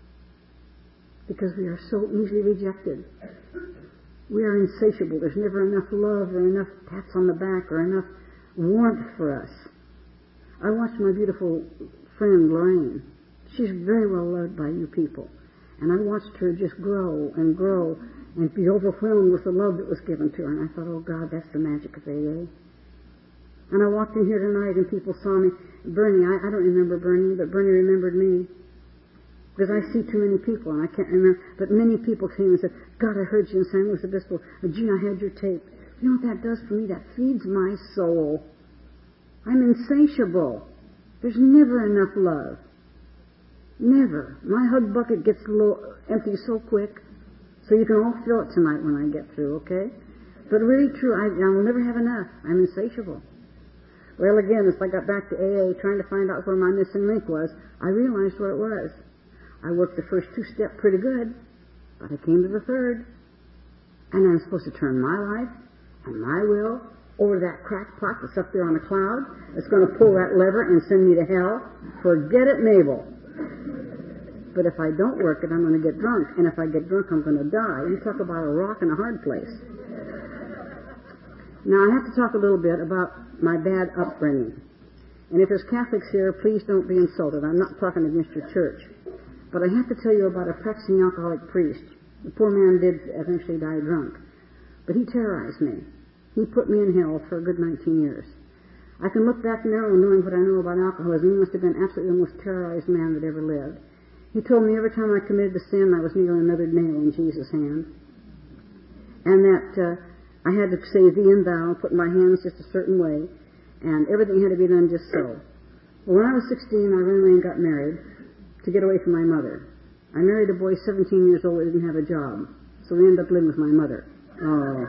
because we are so easily rejected. We are insatiable. There's never enough love or enough pats on the back or enough warmth for us. I watched my beautiful friend Lorraine. She's very well loved by you people. And I watched her just grow and grow and be overwhelmed with the love that was given to her. And I thought, oh God, that's the magic of AA. And I walked in here tonight and people saw me. Bernie, I don't remember Bernie, but Bernie remembered me. Because I see too many people and I can't remember. But many people came and said, God, I heard you in San Luis Obispo. Gene, I had your tape. You know what that does for me? That feeds my soul. I'm insatiable. There's never enough love. Never. My hug bucket gets empty so quick. So you can all fill it tonight when I get through, okay? But really true, I will never have enough. I'm insatiable. Well, again, as I got back to AA, trying to find out where my missing link was, I realized where it was. I worked the first 2 steps pretty good, but I came to the third. And I'm supposed to turn my life and my will over that crackpot that's up there on a cloud that's going to pull that lever and send me to hell. Forget it, Mabel. But if I don't work it, I'm going to get drunk. And if I get drunk, I'm going to die. You talk about a rock and a hard place. Now, I have to talk a little bit about my bad upbringing. And if there's Catholics here, please don't be insulted. I'm not talking against your church. But I have to tell you about a practicing alcoholic priest. The poor man did eventually die drunk. But he terrorized me. He put me in hell for a good 19 years. I can look back now and knowing what I know about alcoholism, he must have been absolutely the most terrorized man that ever lived. He told me every time I committed a sin, I was kneeling another nail in Jesus' hand. And that I had to say thee and thou, put my hands just a certain way, and everything had to be done just so. Well, when I was 16, I ran away and got married to get away from my mother. I married a boy 17 years old that didn't have a job, so we ended up living with my mother. Oh.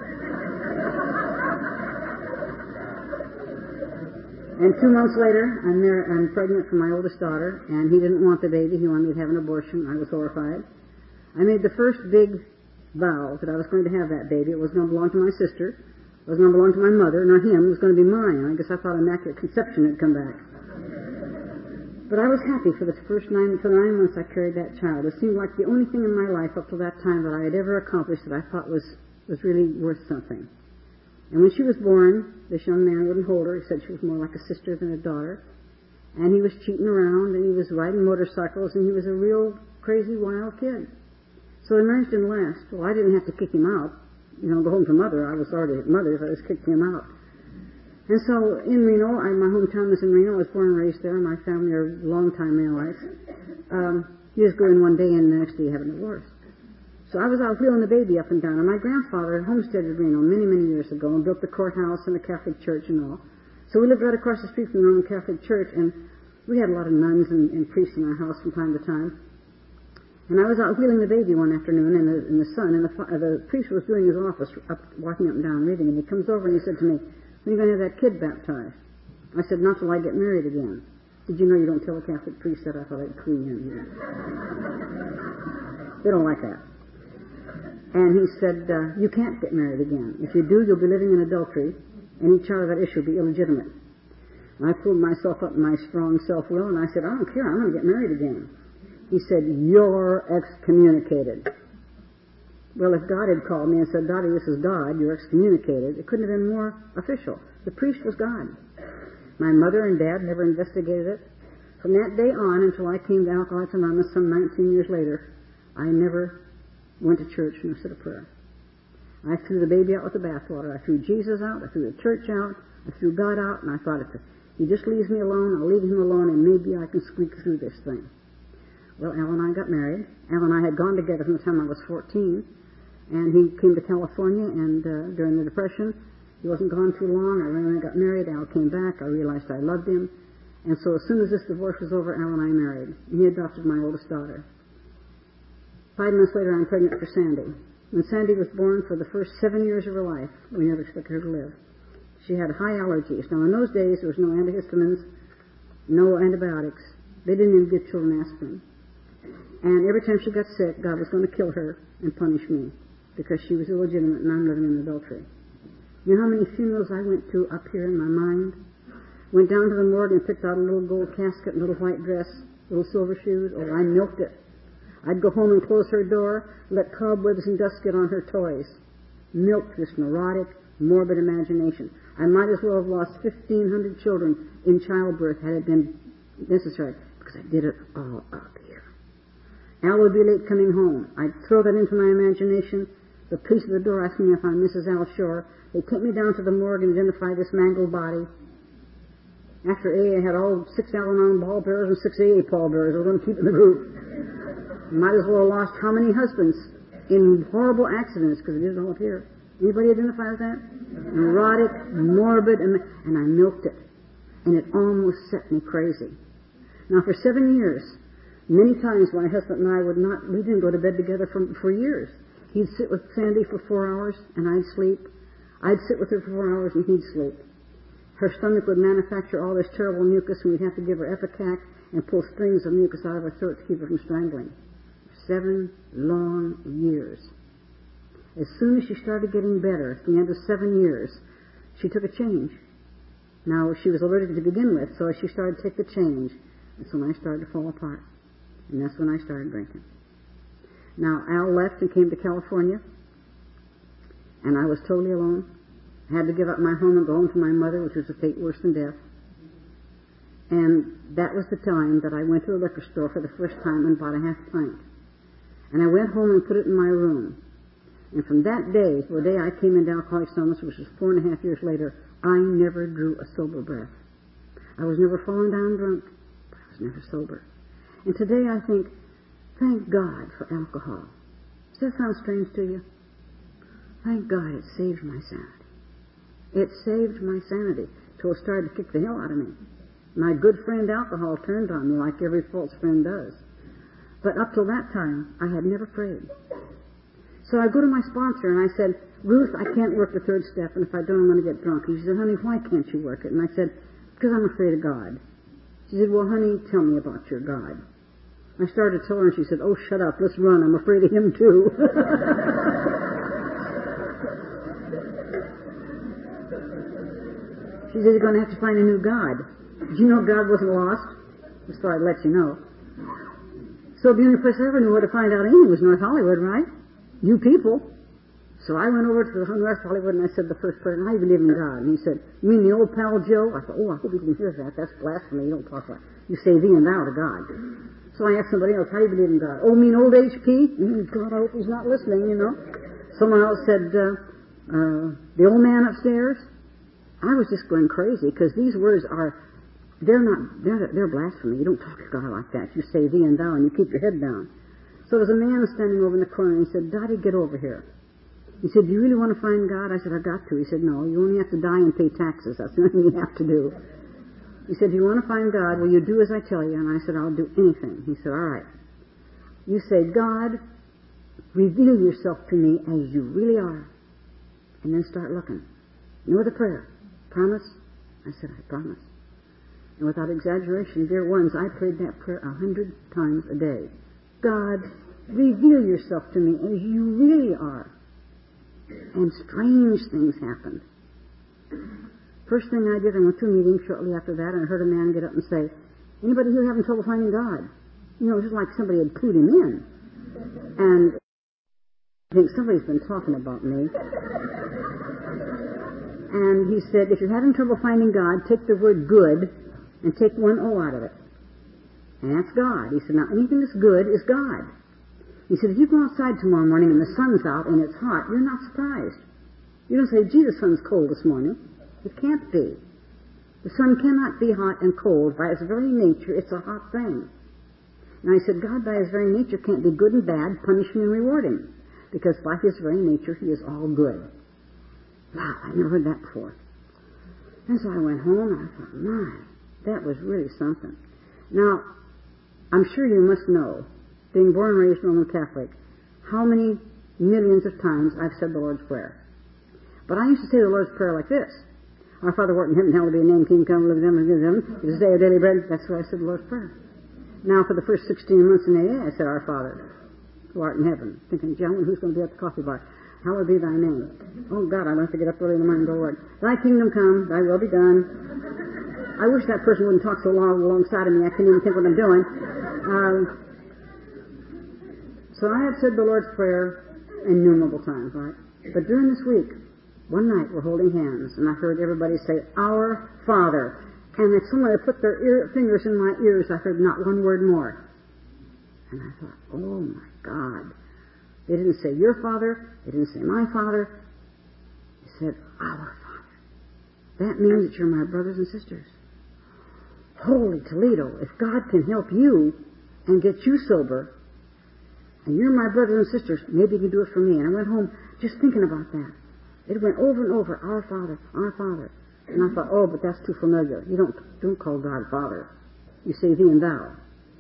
And 2 months later, I'm pregnant for my oldest daughter, and he didn't want the baby. He wanted me to have an abortion. I was horrified. I made the first big vow that I was going to have that baby. It was going to belong to my sister. It was going to belong to my mother, not him. It was going to be mine. I guess I thought Immaculate Conception had come back. But I was happy for the first 9 months I carried that child. It seemed like the only thing in my life up to that time that I had ever accomplished that I thought was really worth something. And when she was born, this young man wouldn't hold her. He said she was more like a sister than a daughter. And he was cheating around, and he was riding motorcycles, and he was a real crazy, wild kid. So the marriage didn't last. Well, I didn't have to kick him out. You know, go home to Mother. I was already at Mother's. I just kicked him out. And so in Reno, my hometown is in Reno. I was born and raised there. My family are long-time Renoites. You just go in one day, and the next day you have a divorce. So I was out wheeling the baby up and down, and my grandfather homesteaded Reno many, many years ago and built the courthouse and the Catholic church and all. So we lived right across the street from the Roman Catholic church, and we had a lot of nuns and priests in our house from time to time. And I was out wheeling the baby one afternoon in the sun, and the priest was doing his office, walking up and down reading, and he comes over and he said to me, when are you going to have that kid baptized? I said, not till I get married again. Did you know you don't tell a Catholic priest that? I thought I'd clue you in here. They don't like that. And he said, you can't get married again. If you do, you'll be living in adultery. Any child of that issue will be illegitimate. And I pulled myself up in my strong self-will, and I said, I don't care. I'm going to get married again. He said, you're excommunicated. Well, if God had called me and said, Dottie, this is God, you're excommunicated, it couldn't have been more official. The priest was God. My mother and dad never investigated it. From that day on until I came to Alcoholics Anonymous some 19 years later, I never went to church nor said a prayer. I threw the baby out with the bathwater. I threw Jesus out. I threw the church out. I threw God out. And I thought, if he just leaves me alone, I'll leave him alone, and maybe I can squeak through this thing. Well, Al and I got married. Al and I had gone together from the time I was 14. And he came to California, and during the Depression, he wasn't gone too long. I ran and got married. Al came back. I realized I loved him. And so as soon as this divorce was over, Al and I married. And he adopted my oldest daughter. 5 months later, I'm pregnant for Sandy. When Sandy was born, for the first 7 years of her life, we never expected her to live. She had high allergies. Now, in those days, there was no antihistamines, no antibiotics. They didn't even give children aspirin. And every time she got sick, God was going to kill her and punish me because she was illegitimate and I'm living in adultery. You know how many funerals I went to up here in my mind? Went down to the morgue and picked out a little gold casket, a little white dress, little silver shoes. Oh, I milked it. I'd go home and close her door, let cobwebs and dust get on her toys. Milked this neurotic, morbid imagination. I might as well have lost 1,500 children in childbirth had it been necessary, because I did it all up here. Al would be late coming home. I'd throw that into my imagination. The police at the door asked me if I'm Mrs. Al Shore. They'd take me down to the morgue and identify this mangled body. After AA, I had all 6 Al-Anon pallbearers and 6 AA pallbearers. I was going to keep in the group. Might as well have lost how many husbands in horrible accidents, because I did it all up here. Anybody identify with that? Neurotic, morbid, and I milked it. And it almost set me crazy. Now, for 7 years, many times my husband and I we didn't go to bed together for years. He'd sit with Sandy for 4 hours, and I'd sleep. I'd sit with her for 4 hours, and he'd sleep. Her stomach would manufacture all this terrible mucus, and we'd have to give her Epicac and pull strings of mucus out of her throat to keep her from strangling. 7 long years. As soon as she started getting better, at the end of 7 years, she took a change. Now, she was allergic to begin with, so as she started to take the change, that's when I started to fall apart. And that's when I started drinking. Now, Al left and came to California, and I was totally alone. I had to give up my home and go home to my mother, which was a fate worse than death. And that was the time that I went to a liquor store for the first time and bought a half pint. And I went home and put it in my room. And from that day, the day I came into Alcoholics Anonymous, which was 4.5 years later, I never drew a sober breath. I was never fallen down drunk, but I was never sober. And today I think, thank God for alcohol. Does that sound strange to you? Thank God it saved my sanity. It saved my sanity till it started to kick the hell out of me. My good friend alcohol turned on me like every false friend does. But up till that time, I had never prayed. So I go to my sponsor and I said, Ruth, I can't work the 3rd step, and if I don't, I'm going to get drunk. And she said, honey, why can't you work it? And I said, because I'm afraid of God. She said, well, honey, tell me about your God. I started to tell her, and she said, oh, shut up, let's run. I'm afraid of him, too. She said, you're going to have to find a new God. Did you know God wasn't lost? Just thought I'd let you know. So the only place I ever knew where to find out anything was North Hollywood, right? You people. So I went over to West Hollywood and I said the first prayer, how do you believe in God? And he said, you mean the old pal Joe? I thought, oh, I hope he can hear that. That's blasphemy. You don't talk like you say thee and thou to God. So I asked somebody else, how do you believe in God? Oh, mean old HP? God, I hope he's not listening, you know. Someone else said, the old man upstairs. I was just going crazy because these words they're blasphemy. You don't talk to God like that. You say thee and thou and you keep your head down. So there was a man standing over in the corner and he said, Dottie, get over here. He said, do you really want to find God? I said, I got to. He said, no, you only have to die and pay taxes. That's the only thing you have to do. He said, do you want to find God? Well, you do as I tell you. And I said, I'll do anything. He said, all right. You say, God, reveal yourself to me as you really are. And then start looking. You know the prayer. Promise? I said, I promise. And without exaggeration, dear ones, I prayed that prayer 100 times a day. God, reveal yourself to me as you really are. And strange things happened. First thing I did, I went to a meeting shortly after that, and I heard a man get up and say, anybody here having trouble finding God? You know, just like somebody had clued him in. And I think somebody's been talking about me. And he said, if you're having trouble finding God, take the word good and take one O out of it. And that's God. He said, now anything that's good is God. He said, if you go outside tomorrow morning and the sun's out and it's hot, you're not surprised. You don't say, gee, the sun's cold this morning. It can't be. The sun cannot be hot and cold. By its very nature, it's a hot thing. And I said, God, by his very nature, can't be good and bad, punishing and rewarding. Because by his very nature, he is all good. Wow, I never heard that before. And so I went home and I thought, my, that was really something. Now, I'm sure you must know, being born and raised Roman Catholic, how many millions of times I've said the Lord's Prayer. But I used to say the Lord's Prayer like this. Our Father who art in heaven, hallowed be your name, kingdom come, live in heaven, give us heaven. This day our daily bread. That's why I said the Lord's Prayer. Now, for the first 16 months in AA, I said, Our Father who art in heaven. Thinking, gentlemen, who's going to be at the coffee bar? Hallowed be thy name. Oh, God, I'd have to get up early in the morning and go, Lord. Thy kingdom come, thy will be done. I wish that person wouldn't talk so long alongside of me. I can't even think what I'm doing. So I have said the Lord's Prayer innumerable times, right? But during this week, one night we're holding hands, and I heard everybody say, Our Father. And if somebody put their fingers in my ears, I heard not one word more. And I thought, oh my God. They didn't say your Father. They didn't say my Father. They said, Our Father. That means that you're my brothers and sisters. Holy Toledo, if God can help you and get you sober, and you're my brothers and sisters, maybe he can do it for me. And I went home just thinking about that. It went over and over, Our Father, Our Father. And I thought, oh, but that's too familiar. You don't call God Father. You say thee and thou.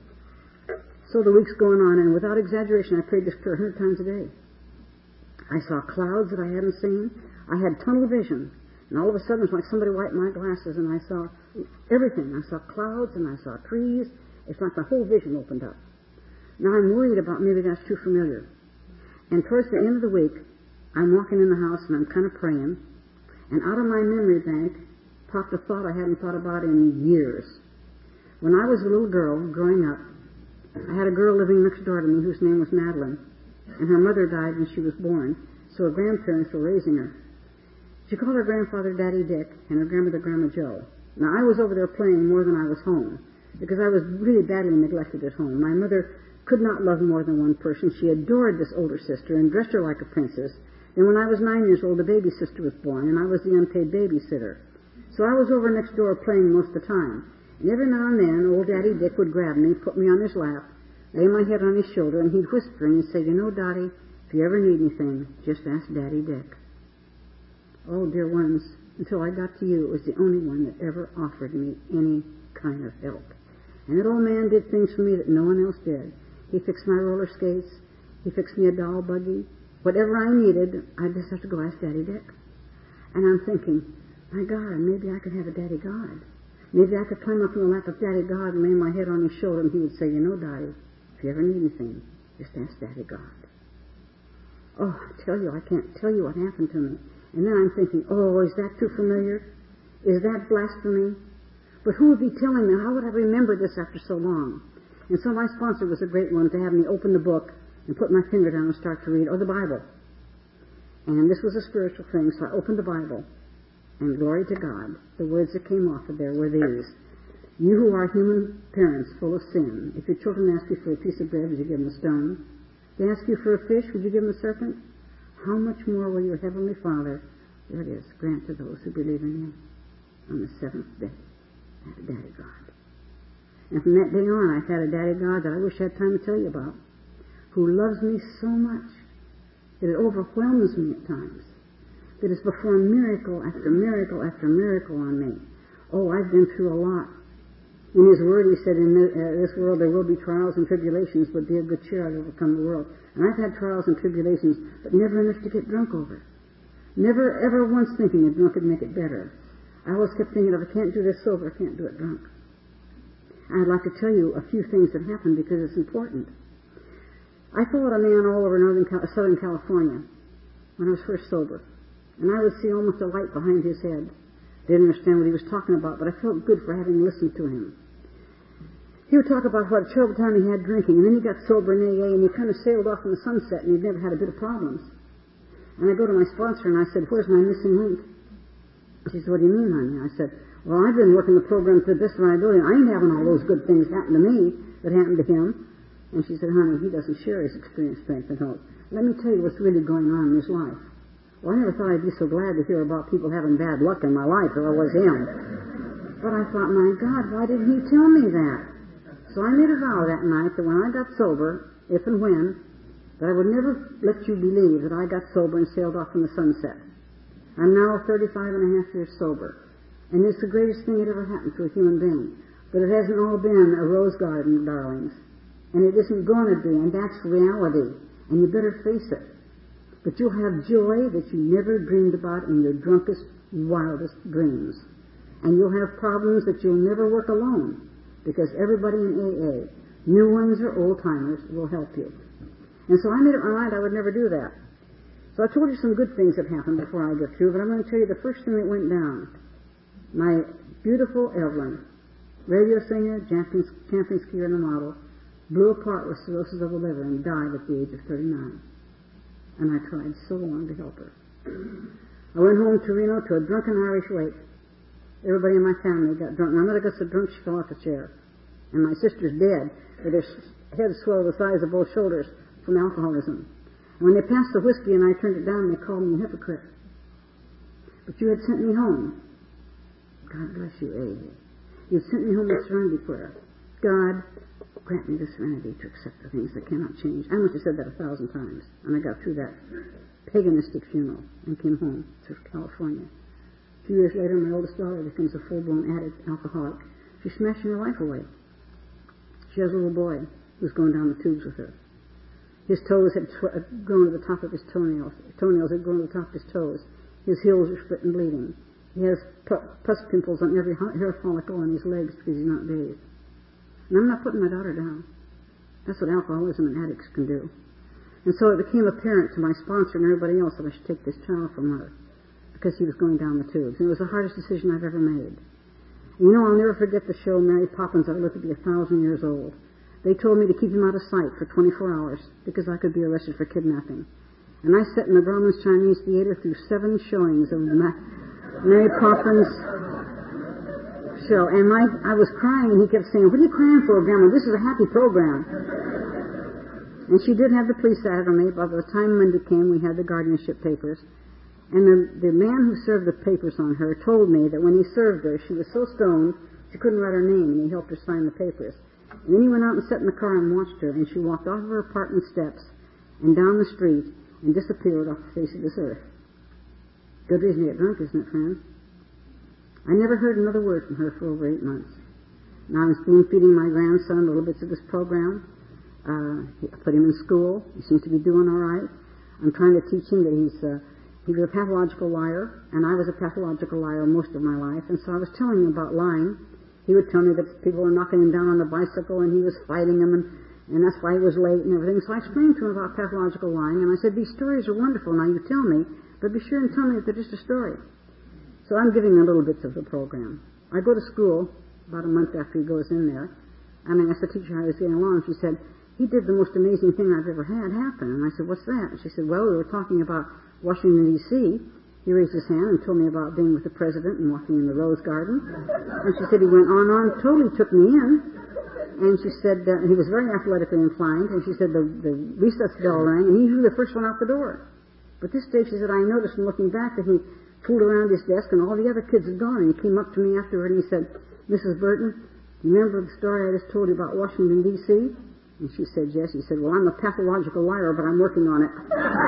So the week's going on, and without exaggeration, I prayed this prayer 100 times a day. I saw clouds that I hadn't seen. I had tunnel vision. And all of a sudden, it was like somebody wiped my glasses, and I saw everything. I saw clouds, and I saw trees. It's like my whole vision opened up. Now I'm worried about maybe that's too familiar. And towards the end of the week, I'm walking in the house, and I'm kind of praying. And out of my memory bank popped a thought I hadn't thought about in years. When I was a little girl growing up, I had a girl living next door to me whose name was Madeline. And her mother died when she was born, so her grandparents were raising her. She called her grandfather Daddy Dick and her grandmother Grandma Joe. Now, I was over there playing more than I was home because I was really badly neglected at home. My mother could not love more than one person. She adored this older sister and dressed her like a princess. And when I was 9 years old, a baby sister was born, and I was the unpaid babysitter. So I was over next door playing most of the time. And every now and then, old Daddy Dick would grab me, put me on his lap, lay my head on his shoulder, and he'd whisper, and he'd say, you know, Dottie, if you ever need anything, just ask Daddy Dick. Oh, dear ones, until I got to you, it was the only one that ever offered me any kind of help. And that old man did things for me that no one else did. He fixed my roller skates. He fixed me a doll buggy. Whatever I needed, I just have to go ask Daddy Dick. And I'm thinking, my God, maybe I could have a Daddy God. Maybe I could climb up in the lap of Daddy God and lay my head on his shoulder, and he would say, you know, Dottie, if you ever need anything, just ask Daddy God. Oh, I tell you, I can't tell you what happened to me. And then I'm thinking, oh, is that too familiar? Is that blasphemy? But who would be telling me? How would I remember this after so long? And so my sponsor was a great one to have me open the book and put my finger down and start to read, or the Bible. And this was a spiritual thing, so I opened the Bible. And glory to God, the words that came off of there were these. You who are human parents full of sin, if your children ask you for a piece of bread, would you give them a stone? If they ask you for a fish, would you give them a serpent? How much more will your heavenly Father, there it is, grant to those who believe in him on the seventh day? That's Daddy God. And from that day on, I've had a Daddy God that I wish I had time to tell you about, who loves me so much that it overwhelms me at times, that has performed miracle after miracle after miracle on me. Oh, I've been through a lot. In his word, he said, in this world there will be trials and tribulations, but be of good cheer, I've overcome the world. And I've had trials and tribulations, but never enough to get drunk over. Never ever once thinking a drunk would make it better. I always kept thinking, if I can't do this sober, I can't do it drunk. I'd like to tell you a few things that happened because it's important. I followed a man all over Southern California when I was first sober. And I would see almost a light behind his head. Didn't understand what he was talking about, but I felt good for having listened to him. He would talk about what a terrible time he had drinking, and then he got sober in AA, and he kind of sailed off in the sunset, and he'd never had a bit of problems. And I go to my sponsor, and I said, where's my missing link? She said, what do you mean, honey? I said, well, I've been working the program to the best of my ability. I ain't having all those good things happen to me that happened to him. And she said, honey, he doesn't share his experience, strength, and hope. Let me tell you what's really going on in his life. Well, I never thought I'd be so glad to hear about people having bad luck in my life if I was him. But I thought, my God, why didn't he tell me that? So I made a vow that night that when I got sober, if and when, that I would never let you believe that I got sober and sailed off in the sunset. I'm now 35 and a half years sober. And it's the greatest thing that ever happened to a human being. But it hasn't all been a rose garden, darlings. And it isn't going to be, and that's reality. And you better face it. But you'll have joy that you never dreamed about in your drunkest, wildest dreams. And you'll have problems that you'll never work alone. Because everybody in AA, new ones or old-timers, will help you. And so I made up my mind I would never do that. So I told you some good things that happened before I get through, but I'm going to tell you the first thing that went down. My beautiful Evelyn, radio singer, champion skier and a model, blew apart with cirrhosis of the liver and died at the age of 39. And I tried so long to help her. I went home to Reno to a drunken Irish wake. Everybody in my family got drunk. My mother got so drunk she fell off a chair. And my sister's dead, with her head swelled the size of both shoulders from alcoholism. And when they passed the whiskey and I turned it down, they called me a hypocrite. But you had sent me home. God bless you, A. You sent me home with serenity prayer. God, grant me the serenity to accept the things that cannot change. I must have said that 1,000 times. And I got through that paganistic funeral and came home to California. A few years later, my oldest daughter becomes a full-blown addict, alcoholic. She's smashing her life away. She has a little boy who's going down the tubes with her. His toes had grown to the top of his toenails. His toenails had grown to the top of his toes. His heels are split and bleeding. He has pus pimples on every hair follicle on his legs because he's not bathed. And I'm not putting my daughter down. That's what alcoholism and addicts can do. And so it became apparent to my sponsor and everybody else that I should take this child from her because he was going down the tubes. And it was the hardest decision I've ever made. And you know, I'll never forget the show Mary Poppins. I lived to be 1,000 years old. They told me to keep him out of sight for 24 hours because I could be arrested for kidnapping. And I sat in the Grauman's Chinese Theater through 7 showings of Mary Poppins show. And I was crying, and he kept saying, what are you crying for, Grandma? This is a happy program. And she did have the police out on me, but by the time Monday came, we had the guardianship papers. And the man who served the papers on her told me that when he served her, she was so stoned, she couldn't write her name, and he helped her sign the papers. And then he went out and sat in the car and watched her, and she walked off of her apartment steps and down the street and disappeared off the face of this earth. Good reason to get drunk, isn't it, friends? I never heard another word from her for over 8 months. Now I'm spoon-feeding my grandson little bits of this program. I put him in school. He seems to be doing all right. I'm trying to teach him that he was a pathological liar, and I was a pathological liar most of my life. And so I was telling him about lying. He would tell me that people were knocking him down on a bicycle, and he was fighting them, and that's why he was late and everything. So I explained to him about pathological lying, and I said, these stories are wonderful. Now you tell me, but be sure and tell me that they're just a story. So I'm giving him little bits of the program. I go to school about a month after he goes in there, and I asked the teacher how he was getting along. She said, he did the most amazing thing I've ever had happen. And I said, what's that? And she said, well, we were talking about Washington, D.C., He raised his hand and told me about being with the president and walking in the Rose Garden. And she said he went on, totally took me in. And she said he was very athletically inclined. And she said the recess bell rang, and he was the first one out the door. But this day, she said, I noticed in looking back that he fooled around his desk, and all the other kids had gone. And he came up to me afterward, and he said, Mrs. Burton, do you remember the story I just told you about Washington, D.C.? And she said, yes. He said, well, I'm a pathological liar, but I'm working on it.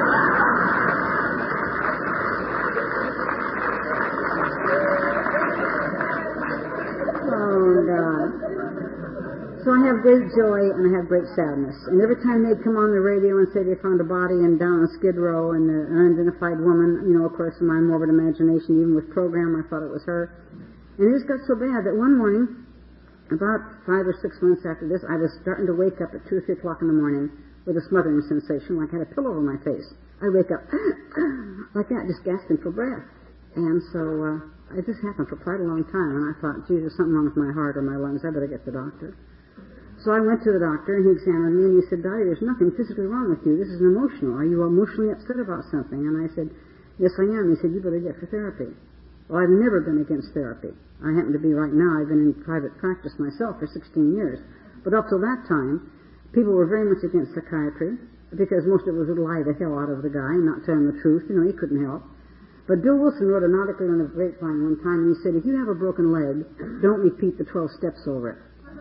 Oh, God. So I have great joy and I have great sadness. And every time they'd come on the radio and say they found a body and down on Skid Row and an unidentified woman, of course, in my morbid imagination, even with program, I thought it was her. And it just got so bad that one morning, about 5 or 6 months after this, I was starting to wake up at 2 or 3 o'clock in the morning with a smothering sensation, like I had a pillow over my face. I wake up like that, just gasping for breath. And so this happened for quite a long time, and I thought, gee, there's something wrong with my heart or my lungs. I better get the doctor. So I went to the doctor, and he examined me, and he said, Dottie, there's nothing physically wrong with you. This is an emotional. Are you emotionally upset about something? And I said, yes, I am. He said, you better get for therapy. Well, I've never been against therapy. I happen to be right now, I've been in private practice myself for 16 years. But up till that time, people were very much against psychiatry because most of us would lie the hell out of the guy and not tell him the truth. You know, he couldn't help. But Bill Wilson wrote an article in the Grapevine one time, and he said, if you have a broken leg, don't repeat the 12 steps over it.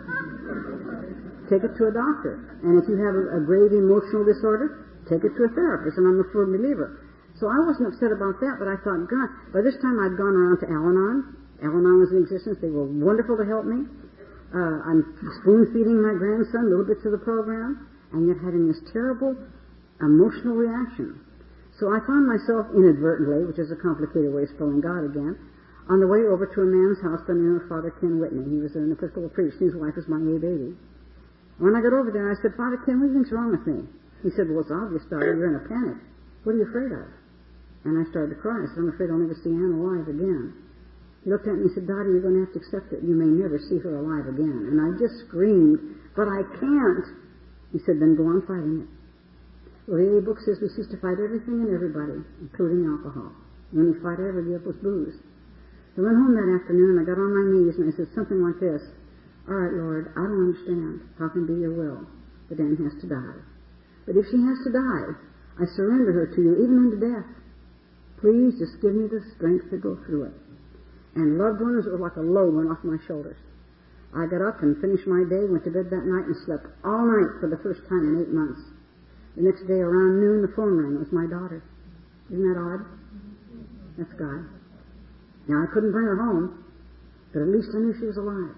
Take it to a doctor. And if you have a grave emotional disorder, take it to a therapist. And I'm a firm believer. So I wasn't upset about that, but I thought, God, by this time I'd gone around to Al-Anon. Al-Anon was in existence. They were wonderful to help me. I'm spoon-feeding my grandson little bits of the program, and yet having this terrible emotional reaction. So I found myself inadvertently, which is a complicated way of spelling God again, on the way over to a man's house by the name of Father Ken Whitney. He was an Episcopal priest. His wife was my A-baby. When I got over there, I said, Father Ken, what do you think's wrong with me? He said, well, it's obvious, daughter, you're in a panic. What are you afraid of? And I started to cry. I said, I'm afraid I'll never see Anne alive again. He looked at me and said, Daughter, you're going to have to accept it. You may never see her alive again. And I just screamed, but I can't. He said, then go on fighting it. Well, the AA book says we cease to fight everything and everybody, including alcohol. The only fight I ever gave was booze. I went home that afternoon and I got on my knees and I said something like this, all right, Lord, I don't understand. How can be your will? But Anne has to die. But if she has to die, I surrender her to you, even unto death. Please just give me the strength to go through it. And loved ones, it was like a load went off my shoulders. I got up and finished my day, went to bed that night and slept all night for the first time in 8 months. The next day around noon, the phone rang. It was my daughter. Isn't that odd? That's God. Now, I couldn't bring her home, but at least I knew she was alive.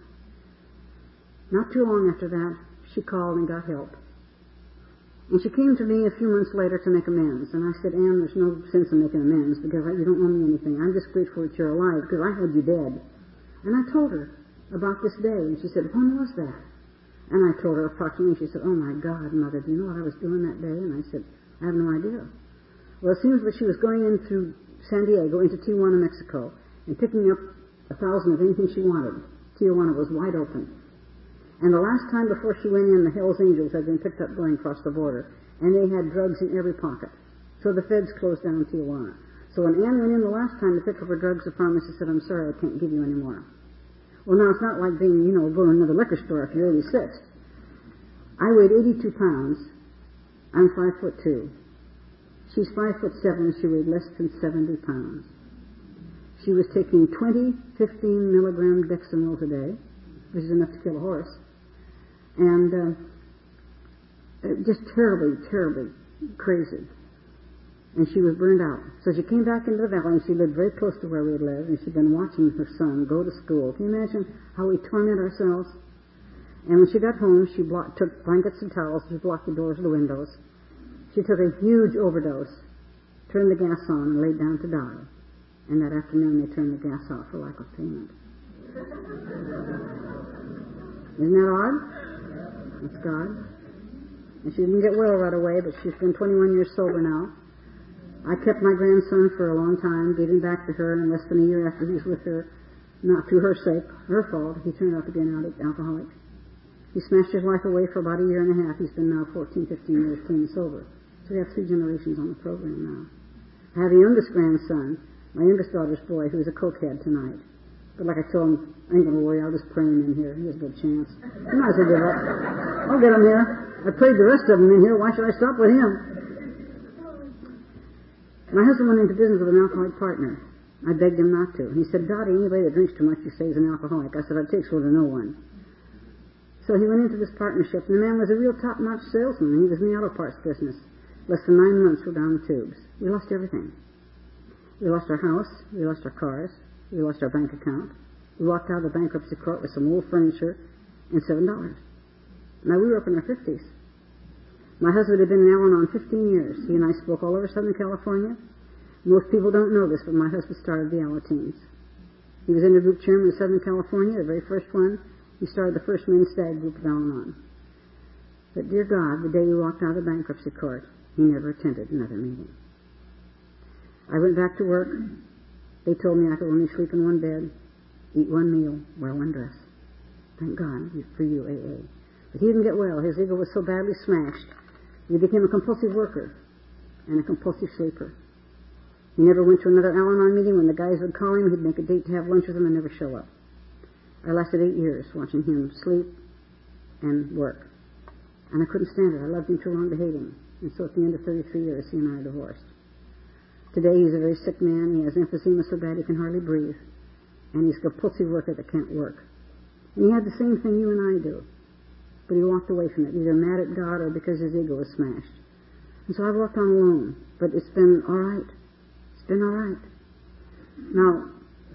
Not too long after that, she called and got help. And she came to me a few months later to make amends. And I said, Anne, there's no sense in making amends because you don't owe me anything. I'm just grateful that you're alive because I had you dead. And I told her about this day. And she said, when was that? And I told her approximately. She said, oh, my God, Mother, do you know what I was doing that day? And I said, I have no idea. Well, it seems that she was going in through San Diego into Tijuana, Mexico, and picking up 1,000 of anything she wanted. Tijuana was wide open. And the last time before she went in, the Hells Angels had been picked up going across the border, and they had drugs in every pocket. So the feds closed down Tijuana. So when Anne went in the last time to pick up her drugs, the pharmacist said, I'm sorry, I can't give you any more. Well, now, it's not like being, going to another liquor store if you're 86. I weighed 82 pounds. I'm 5'2". She's 5'7". She weighed less than 70 pounds. She was taking 15 milligram Dexamyl a day, which is enough to kill a horse. And just terribly, terribly crazy. And she was burned out. So she came back into the valley, and she lived very close to where we had lived, and she'd been watching her son go to school. Can you imagine how we torment ourselves? And when she got home, she took blankets and towels, she blocked the doors and the windows. She took a huge overdose, turned the gas on, and laid down to die. And that afternoon, they turned the gas off for lack of payment. Isn't that odd? That's God. And she didn't get well right away, but she's been 21 years sober now. I kept my grandson for a long time, gave him back to her, and less than a year after he was with her, not through her sake, her fault, he turned out to be an alcoholic. He smashed his life away for about a year and a half. He's been now 14, 15 years clean and sober. So we have 3 generations on the program now. I have a youngest grandson, my youngest daughter's boy, who's a cokehead tonight. But like I told him, I ain't going to worry, I'll just pray him in here. He has a good chance. I might as well give up. I'll get him here. I prayed the rest of them in here. Why should I stop with him? My husband went into business with an alcoholic partner. I begged him not to. He said, Dottie, anybody that drinks too much, you say, is an alcoholic. I said, it takes one to know one. So he went into this partnership, and the man was a real top-notch salesman. He was in the auto parts business. Less than 9 months, we're down the tubes. We lost everything. We lost our house. We lost our cars. We lost our bank account. We walked out of the bankruptcy court with some old furniture and $7. Now, we were up in our 50s. My husband had been in Al-Anon 15 years. He and I spoke all over Southern California. Most people don't know this, but my husband started the Alateens. He was intergroup chairman in Southern California, the very first one. He started the first men's stag group of Al-Anon. But dear God, the day we walked out of the bankruptcy court, he never attended another meeting. I went back to work. They told me I could only sleep in one bed, eat one meal, wear one dress. Thank God for you, AA. But he didn't get well. His ego was so badly smashed. He became a compulsive worker and a compulsive sleeper. He never went to another Al-Anon meeting. When the guys would call him, he'd make a date to have lunch with them and never show up. I lasted 8 years watching him sleep and work. And I couldn't stand it. I loved him too long to hate him. And so at the end of 33 years, he and I are divorced. Today he's a very sick man. He has emphysema so bad he can hardly breathe. And he's a compulsive worker that can't work. And he had the same thing you and I do. But he walked away from it, either mad at God or because his ego was smashed. And so I've walked on alone. But it's been all right. It's been all right. Now,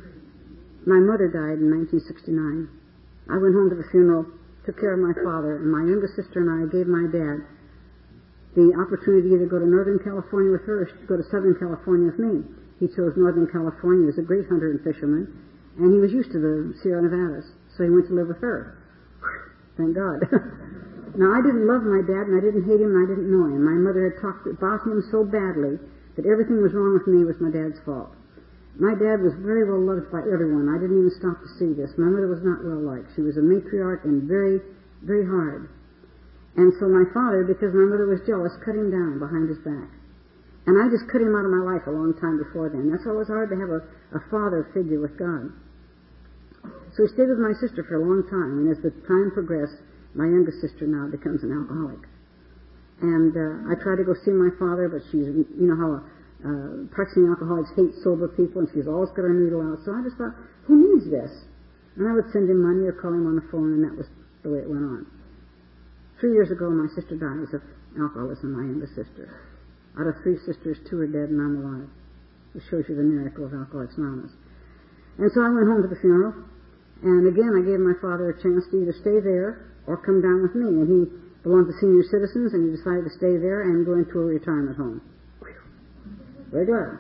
my mother died in 1969. I went home to the funeral, took care of my father, and my younger sister and I gave my dad the opportunity to either go to Northern California with her or go to Southern California with me. He chose Northern California. He was a great hunter and fisherman, and he was used to the Sierra Nevadas, so he went to live with her. Thank God. Now, I didn't love my dad, and I didn't hate him, and I didn't know him. My mother had talked about him so badly that everything was wrong with me was my dad's fault. My dad was very well loved by everyone. I didn't even stop to see this. My mother was not well liked. She was a matriarch and very, very hard. And so my father, because my mother was jealous, cut him down behind his back. And I just cut him out of my life a long time before then. That's why it was hard to have a father figure with God. So he stayed with my sister for a long time, and as the time progressed, my youngest sister now becomes an alcoholic. And I tried to go see my father, but she's, you know how practicing alcoholics hate sober people, and she's always got her needle out. So I just thought, who needs this? And I would send him money or call him on the phone, and that was the way it went on. 3 years ago, my sister died of alcoholism, my youngest sister. Out of 3 sisters, 2 are dead, and I'm alive. It shows you the miracle of Alcoholics Anonymous. And so I went home to the funeral, and again I gave my father a chance to either stay there or come down with me. And he belonged to Senior Citizens, and he decided to stay there and go into a retirement home. Very glad.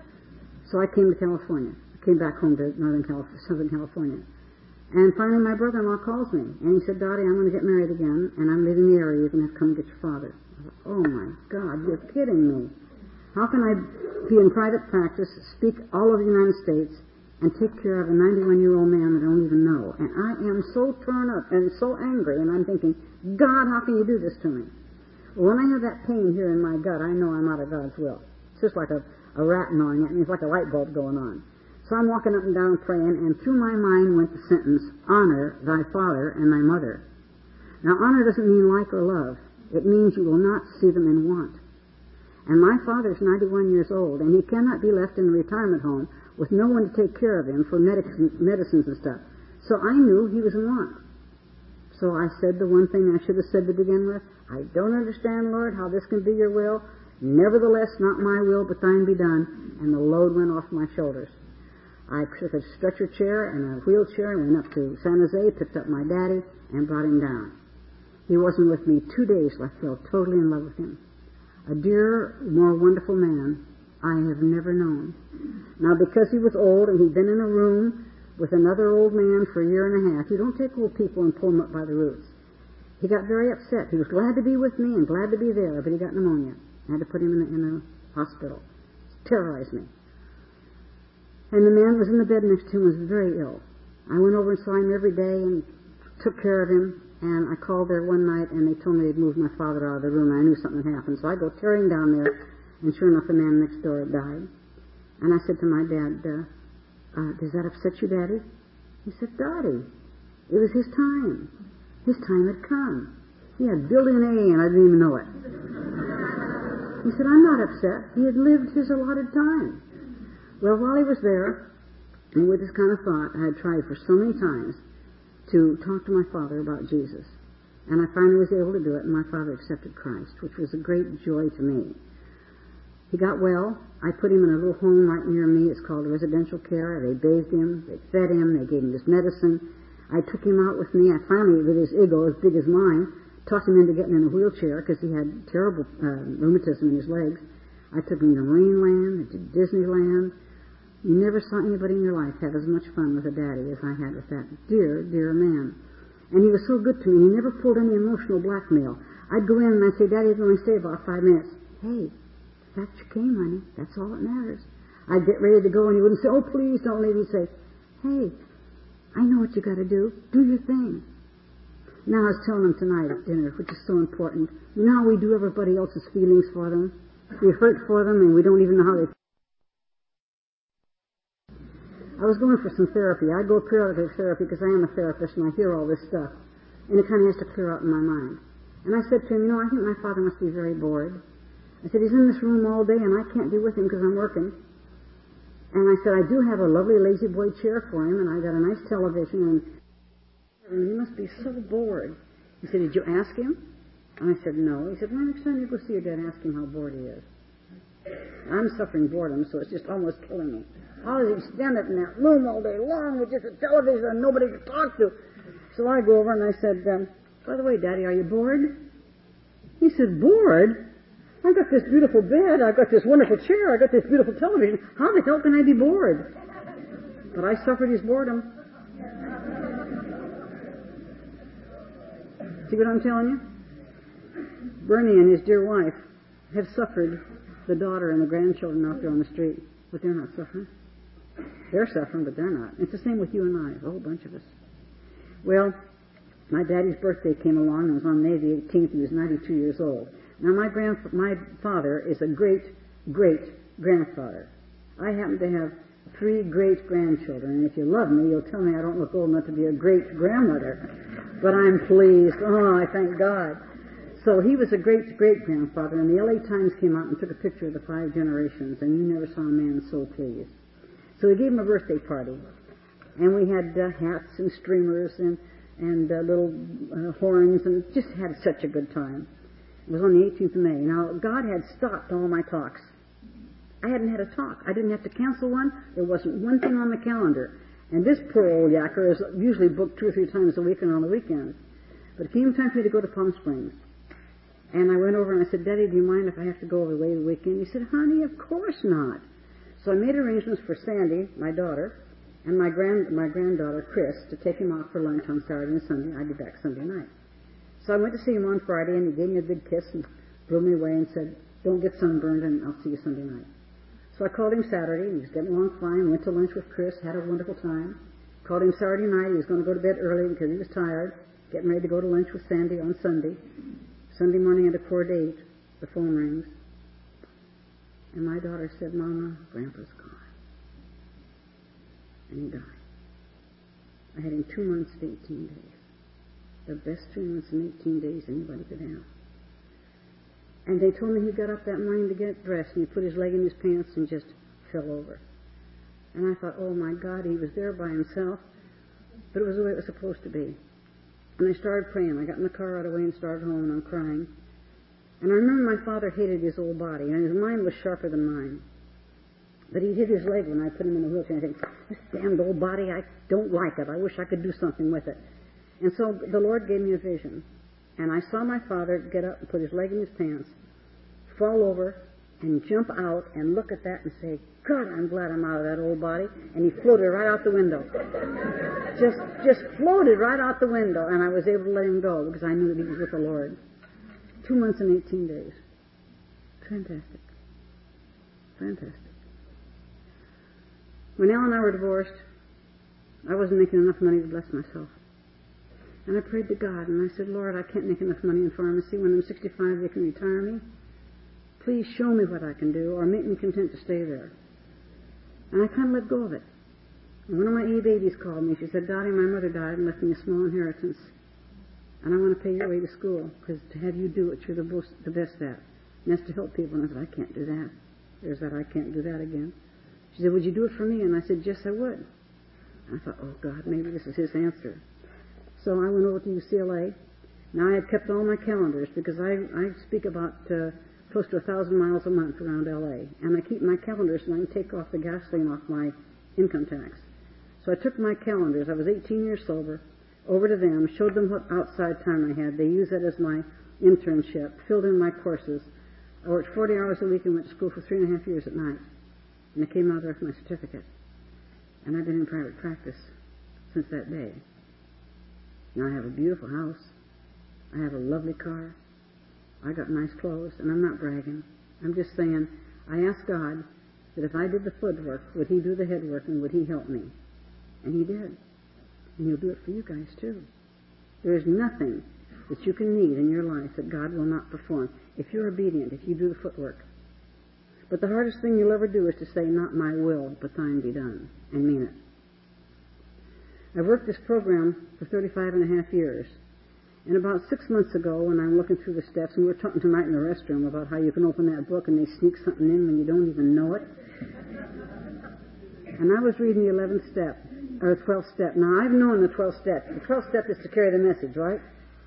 So I came to California. I came back home to Southern California. And finally my brother-in-law calls me, and he said, Dottie, I'm going to get married again, and I'm leaving the area. You're going to have to come and get your father. I thought, oh my God, you're kidding me. How can I be in private practice, speak all over the United States, and take care of a 91-year-old man that I don't even know? And I am so torn up and so angry, and I'm thinking, God, how can you do this to me? Well, when I have that pain here in my gut, I know I'm out of God's will. It's just like a rat gnawing at me. It's like a light bulb going on. So I'm walking up and down praying, and through my mind went the sentence, honor thy father and thy mother. Now, honor doesn't mean like or love. It means you will not see them in want. And my father's 91 years old, and he cannot be left in a retirement home with no one to take care of him for medicines and stuff. So I knew he was in want. So I said the one thing I should have said to begin with, I don't understand, Lord, how this can be your will. Nevertheless, not my will, but thine be done. And the load went off my shoulders. I took a stretcher chair and a wheelchair and went up to San Jose, picked up my daddy, and brought him down. He wasn't with me 2 days, I fell totally in love with him. A dearer, more wonderful man I have never known. Now, because he was old and he'd been in a room with another old man for a year and a half, you don't take old people and pull them up by the roots. He got very upset. He was glad to be with me and glad to be there, but he got pneumonia. I had to put him in a hospital. It terrorized me. And the man was in the bed next to him, was very ill. I went over and saw him every day and took care of him, and I called there one night, and they told me they'd moved my father out of the room, and I knew something had happened. So I go tearing down there, and sure enough, the man next door had died. And I said to my dad, does that upset you, Daddy? He said, Dottie, it was his time. His time had come. He had billion A, and I didn't even know it. He said, I'm not upset. He had lived his allotted time. Well, while he was there, and with this kind of thought, I had tried for so many times to talk to my father about Jesus. And I finally was able to do it, and my father accepted Christ, which was a great joy to me. He got well. I put him in a little home right near me. It's called residential care. They bathed him. They fed him. They gave him his medicine. I took him out with me. I finally, with his ego as big as mine, talked him into getting in a wheelchair because he had terrible rheumatism in his legs. I took him to Marineland, to Disneyland. You never saw anybody in your life have as much fun with a daddy as I had with that dear, dear man. And he was so good to me. He never pulled any emotional blackmail. I'd go in and I'd say, Daddy, I'm going to stay about 5 minutes. Hey, the fact you came, honey, that's all that matters. I'd get ready to go and he wouldn't say, oh, please don't leave. He'd say, hey, I know what you got to do. Do your thing. Now I was telling them tonight at dinner, which is so important. You know how we do everybody else's feelings for them? We hurt for them and we don't even know how they I was going for some therapy. I go periodic therapy because I am a therapist and I hear all this stuff. And it kind of has to clear out in my mind. And I said to him, I think my father must be very bored. I said, he's in this room all day and I can't be with him because I'm working. And I said, I do have a lovely lazy boy chair for him and I got a nice television and he must be so bored. He said, did you ask him? And I said, no. He said, well, next time you go see your dad, ask him how bored he is. I'm suffering boredom, so it's just almost killing me. How does he stand up in that room all day long with just a television and nobody to talk to? So I go over and I said, by the way, Daddy, are you bored? He said, bored? I've got this beautiful bed, I've got this wonderful chair, I've got this beautiful television. How the hell can I be bored? But I suffered his boredom. See what I'm telling you? Bernie and his dear wife have suffered the daughter and the grandchildren out there on the street, but they're not suffering. They're suffering, but they're not. It's the same with you and I, a whole bunch of us. Well, my daddy's birthday came along. It was on May the 18th. He was 92 years old. Now, my father is a great-great-grandfather. I happen to have 3 great-grandchildren, and if you love me, you'll tell me I don't look old enough to be a great-grandmother. But I'm pleased. Oh, I thank God. So he was a great-great-grandfather, and the L.A. Times came out and took a picture of the 5 generations, and you never saw a man so pleased. So we gave him a birthday party, and we had hats and streamers and little horns, and just had such a good time. It was on the 18th of May. Now, God had stopped all my talks. I hadn't had a talk. I didn't have to cancel one. There wasn't one thing on the calendar. And this poor old yacker is usually booked 2 or 3 times a week and on the weekends. But it came time for me to go to Palm Springs. And I went over and I said, Daddy, do you mind if I have to go over late the weekend? He said, honey, of course not. So I made arrangements for Sandy, my daughter, and my granddaughter, Chris, to take him out for lunch on Saturday and Sunday. I'd be back Sunday night. So I went to see him on Friday, and he gave me a big kiss and blew me away and said, don't get sunburned, and I'll see you Sunday night. So I called him Saturday, and he was getting along fine, went to lunch with Chris, had a wonderful time. Called him Saturday night, he was going to go to bed early because he was tired, getting ready to go to lunch with Sandy on Sunday. Sunday morning at 8:15, the phone rings. And my daughter said, Mama, Grandpa's gone. And he died. I had him 2 months and 18 days. The best 2 months and 18 days anybody could have. And they told me he got up that morning to get dressed, and he put his leg in his pants and just fell over. And I thought, oh my God, he was there by himself. But it was the way it was supposed to be. And I started praying. I got in the car right away and started home, and I'm crying. And I remember my father hated his old body, and his mind was sharper than mine. But he hit his leg when I put him in the wheelchair. And I think, this damned old body, I don't like it. I wish I could do something with it. And so the Lord gave me a vision. And I saw my father get up and put his leg in his pants, fall over, and jump out and look at that and say, God, I'm glad I'm out of that old body. And he floated right out the window. Just floated right out the window. And I was able to let him go because I knew that he was with the Lord. 2 months and 18 days. Fantastic. Fantastic. When Al and I were divorced, I wasn't making enough money to bless myself. And I prayed to God, and I said, Lord, I can't make enough money in pharmacy. When I'm 65, they can retire me. Please show me what I can do, or make me content to stay there. And I kind of let go of it. And one of my babies called me. She said, Dottie, my mother died and left me a small inheritance. And I want to pay your way to school, because to have you do what you're the best at. And that's to help people. And I said, I can't do that. There's that, I can't do that again. She said, would you do it for me? And I said, yes, I would. And I thought, oh, God, maybe this is his answer. So I went over to UCLA. Now I had kept all my calendars, because I speak about close to 1,000 miles a month around L.A. And I keep my calendars so I can take off the gasoline off my income tax. So I took my calendars. I was 18 years sober. Over to them, showed them what outside time I had. They used that as my internship, filled in my courses. I worked 40 hours a week and went to school for 3.5 years at night. And I came out there with my certificate. And I've been in private practice since that day. Now I have a beautiful house. I have a lovely car. I got nice clothes, and I'm not bragging. I'm just saying, I asked God that if I did the footwork, would He do the head work, and would He help me? And He did. And He'll do it for you guys, too. There is nothing that you can need in your life that God will not perform if you're obedient, if you do the footwork. But the hardest thing you'll ever do is to say, not my will, but thine be done, and mean it. I've worked this program for 35 and a half years. And about 6 months ago, when I'm looking through the steps, and we were talking tonight in the restroom about how you can open that book and they sneak something in when you don't even know it. And I was reading the 11th step, or the 12th step. Now, I've known the 12th step. The 12th step is to carry the message, right?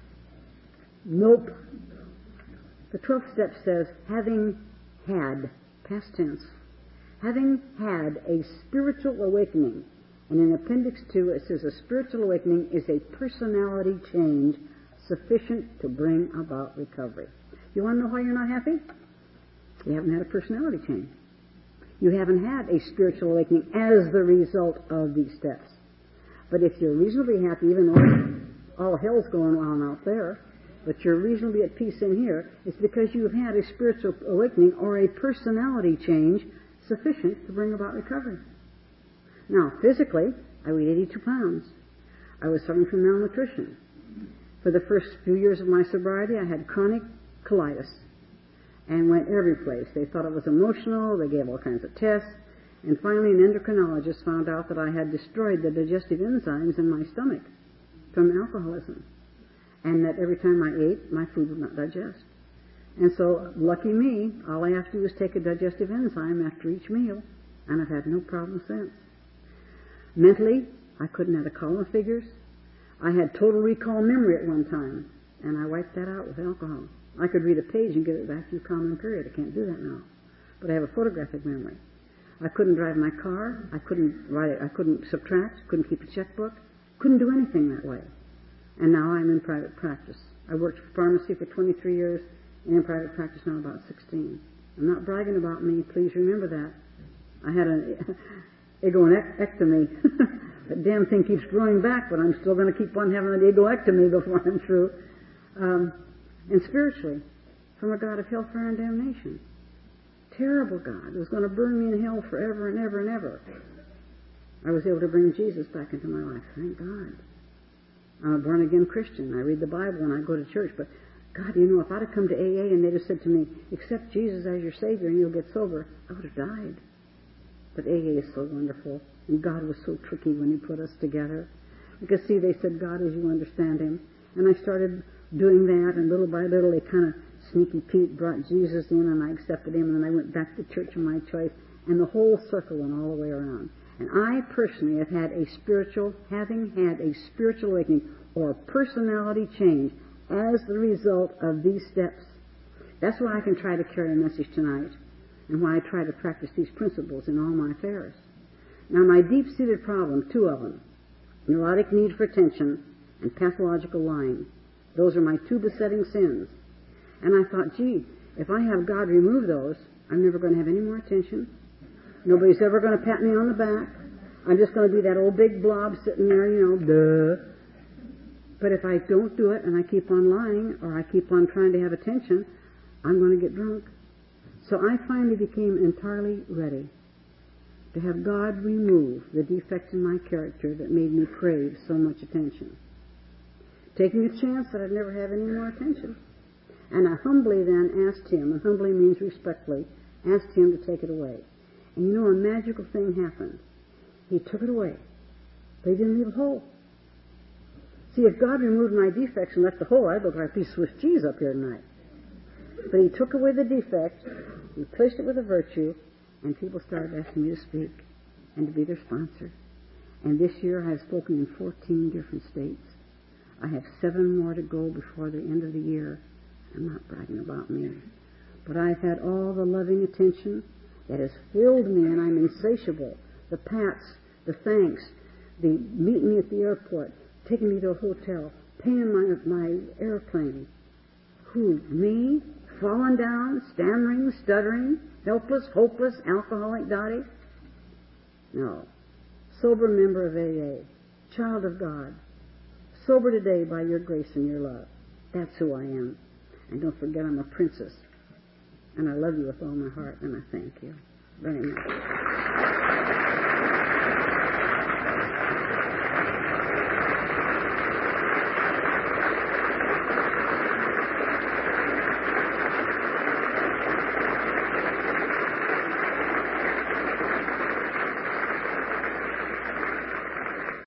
Nope. The 12th step says, having had, past tense, having had a spiritual awakening. And in Appendix 2, it says a spiritual awakening is a personality change sufficient to bring about recovery. You want to know why you're not happy? You haven't had a personality change. You haven't had a spiritual awakening as the result of these steps. But if you're reasonably happy, even though all hell's going on out there, but you're reasonably at peace in here, it's because you've had a spiritual awakening or a personality change sufficient to bring about recovery. Now, physically, I weighed 82 pounds. I was suffering from malnutrition. For the first few years of my sobriety, I had chronic colitis and went every place. They thought it was emotional. They gave all kinds of tests. And finally, an endocrinologist found out that I had destroyed the digestive enzymes in my stomach from alcoholism. And that every time I ate, my food would not digest. And so, lucky me, all I have to do is take a digestive enzyme after each meal, and I've had no problem since. Mentally, I couldn't add a column of figures. I had total recall memory at one time, and I wiped that out with alcohol. I could read a page and get it back through common period. I can't do that now. But I have a photographic memory. I couldn't drive my car. I couldn't write it. I couldn't subtract. Couldn't keep a checkbook. Couldn't do anything that way. And now I'm in private practice. I worked for pharmacy for 23 years and in private practice now about 16. I'm not bragging about me. Please remember that. I had an egoectomy. That damn thing keeps growing back, but I'm still going to keep on having an egoectomy before I'm through. And spiritually, from a God of hellfire and damnation. Terrible God who was going to burn me in hell forever and ever and ever. I was able to bring Jesus back into my life. Thank God. I'm a born-again Christian. I read the Bible and I go to church. But, God, you know, if I'd have come to AA and they'd have said to me, accept Jesus as your Savior and you'll get sober, I would have died. But AA is so wonderful. And God was so tricky when He put us together. Because, see, they said, God as you understand Him. And I started doing that, and little by little they kind of sneaky Pete brought Jesus in, and I accepted Him, and then I went back to the church of my choice, and the whole circle went all the way around. And I personally have had having had a spiritual awakening or personality change as the result of these steps. That's why I can try to carry a message tonight, and why I try to practice these principles in all my affairs. Now, my deep-seated problems, two of them, neurotic need for attention and pathological lying. Those are my two besetting sins. And I thought, gee, if I have God remove those, I'm never going to have any more attention. Nobody's ever going to pat me on the back. I'm just going to be that old big blob sitting there, duh. But if I don't do it and I keep on lying or I keep on trying to have attention, I'm going to get drunk. So I finally became entirely ready to have God remove the defects in my character that made me crave so much attention. Taking a chance that I'd never have any more attention. And I humbly then asked Him, and humbly means respectfully, asked Him to take it away. And you know, a magical thing happened. He took it away, but He didn't leave a hole. See, if God removed my defects and left the hole, I'd look like a piece of Swiss cheese up here tonight. But He took away the defect, replaced it with a virtue, and people started asking me to speak and to be their sponsor. And this year I've spoken in 14 different states. I have 7 more to go before the end of the year. I'm not bragging about me. But I've had all the loving attention that has filled me, and I'm insatiable. The pats, the thanks, the meeting me at the airport, taking me to a hotel, paying my airplane. Who? Me? Falling down, stammering, stuttering, helpless, hopeless, alcoholic Dottie? No. Sober member of AA, child of God, sober today by your grace and your love. That's who I am. And don't forget, I'm a princess. And I love you with all my heart, and I thank you very much.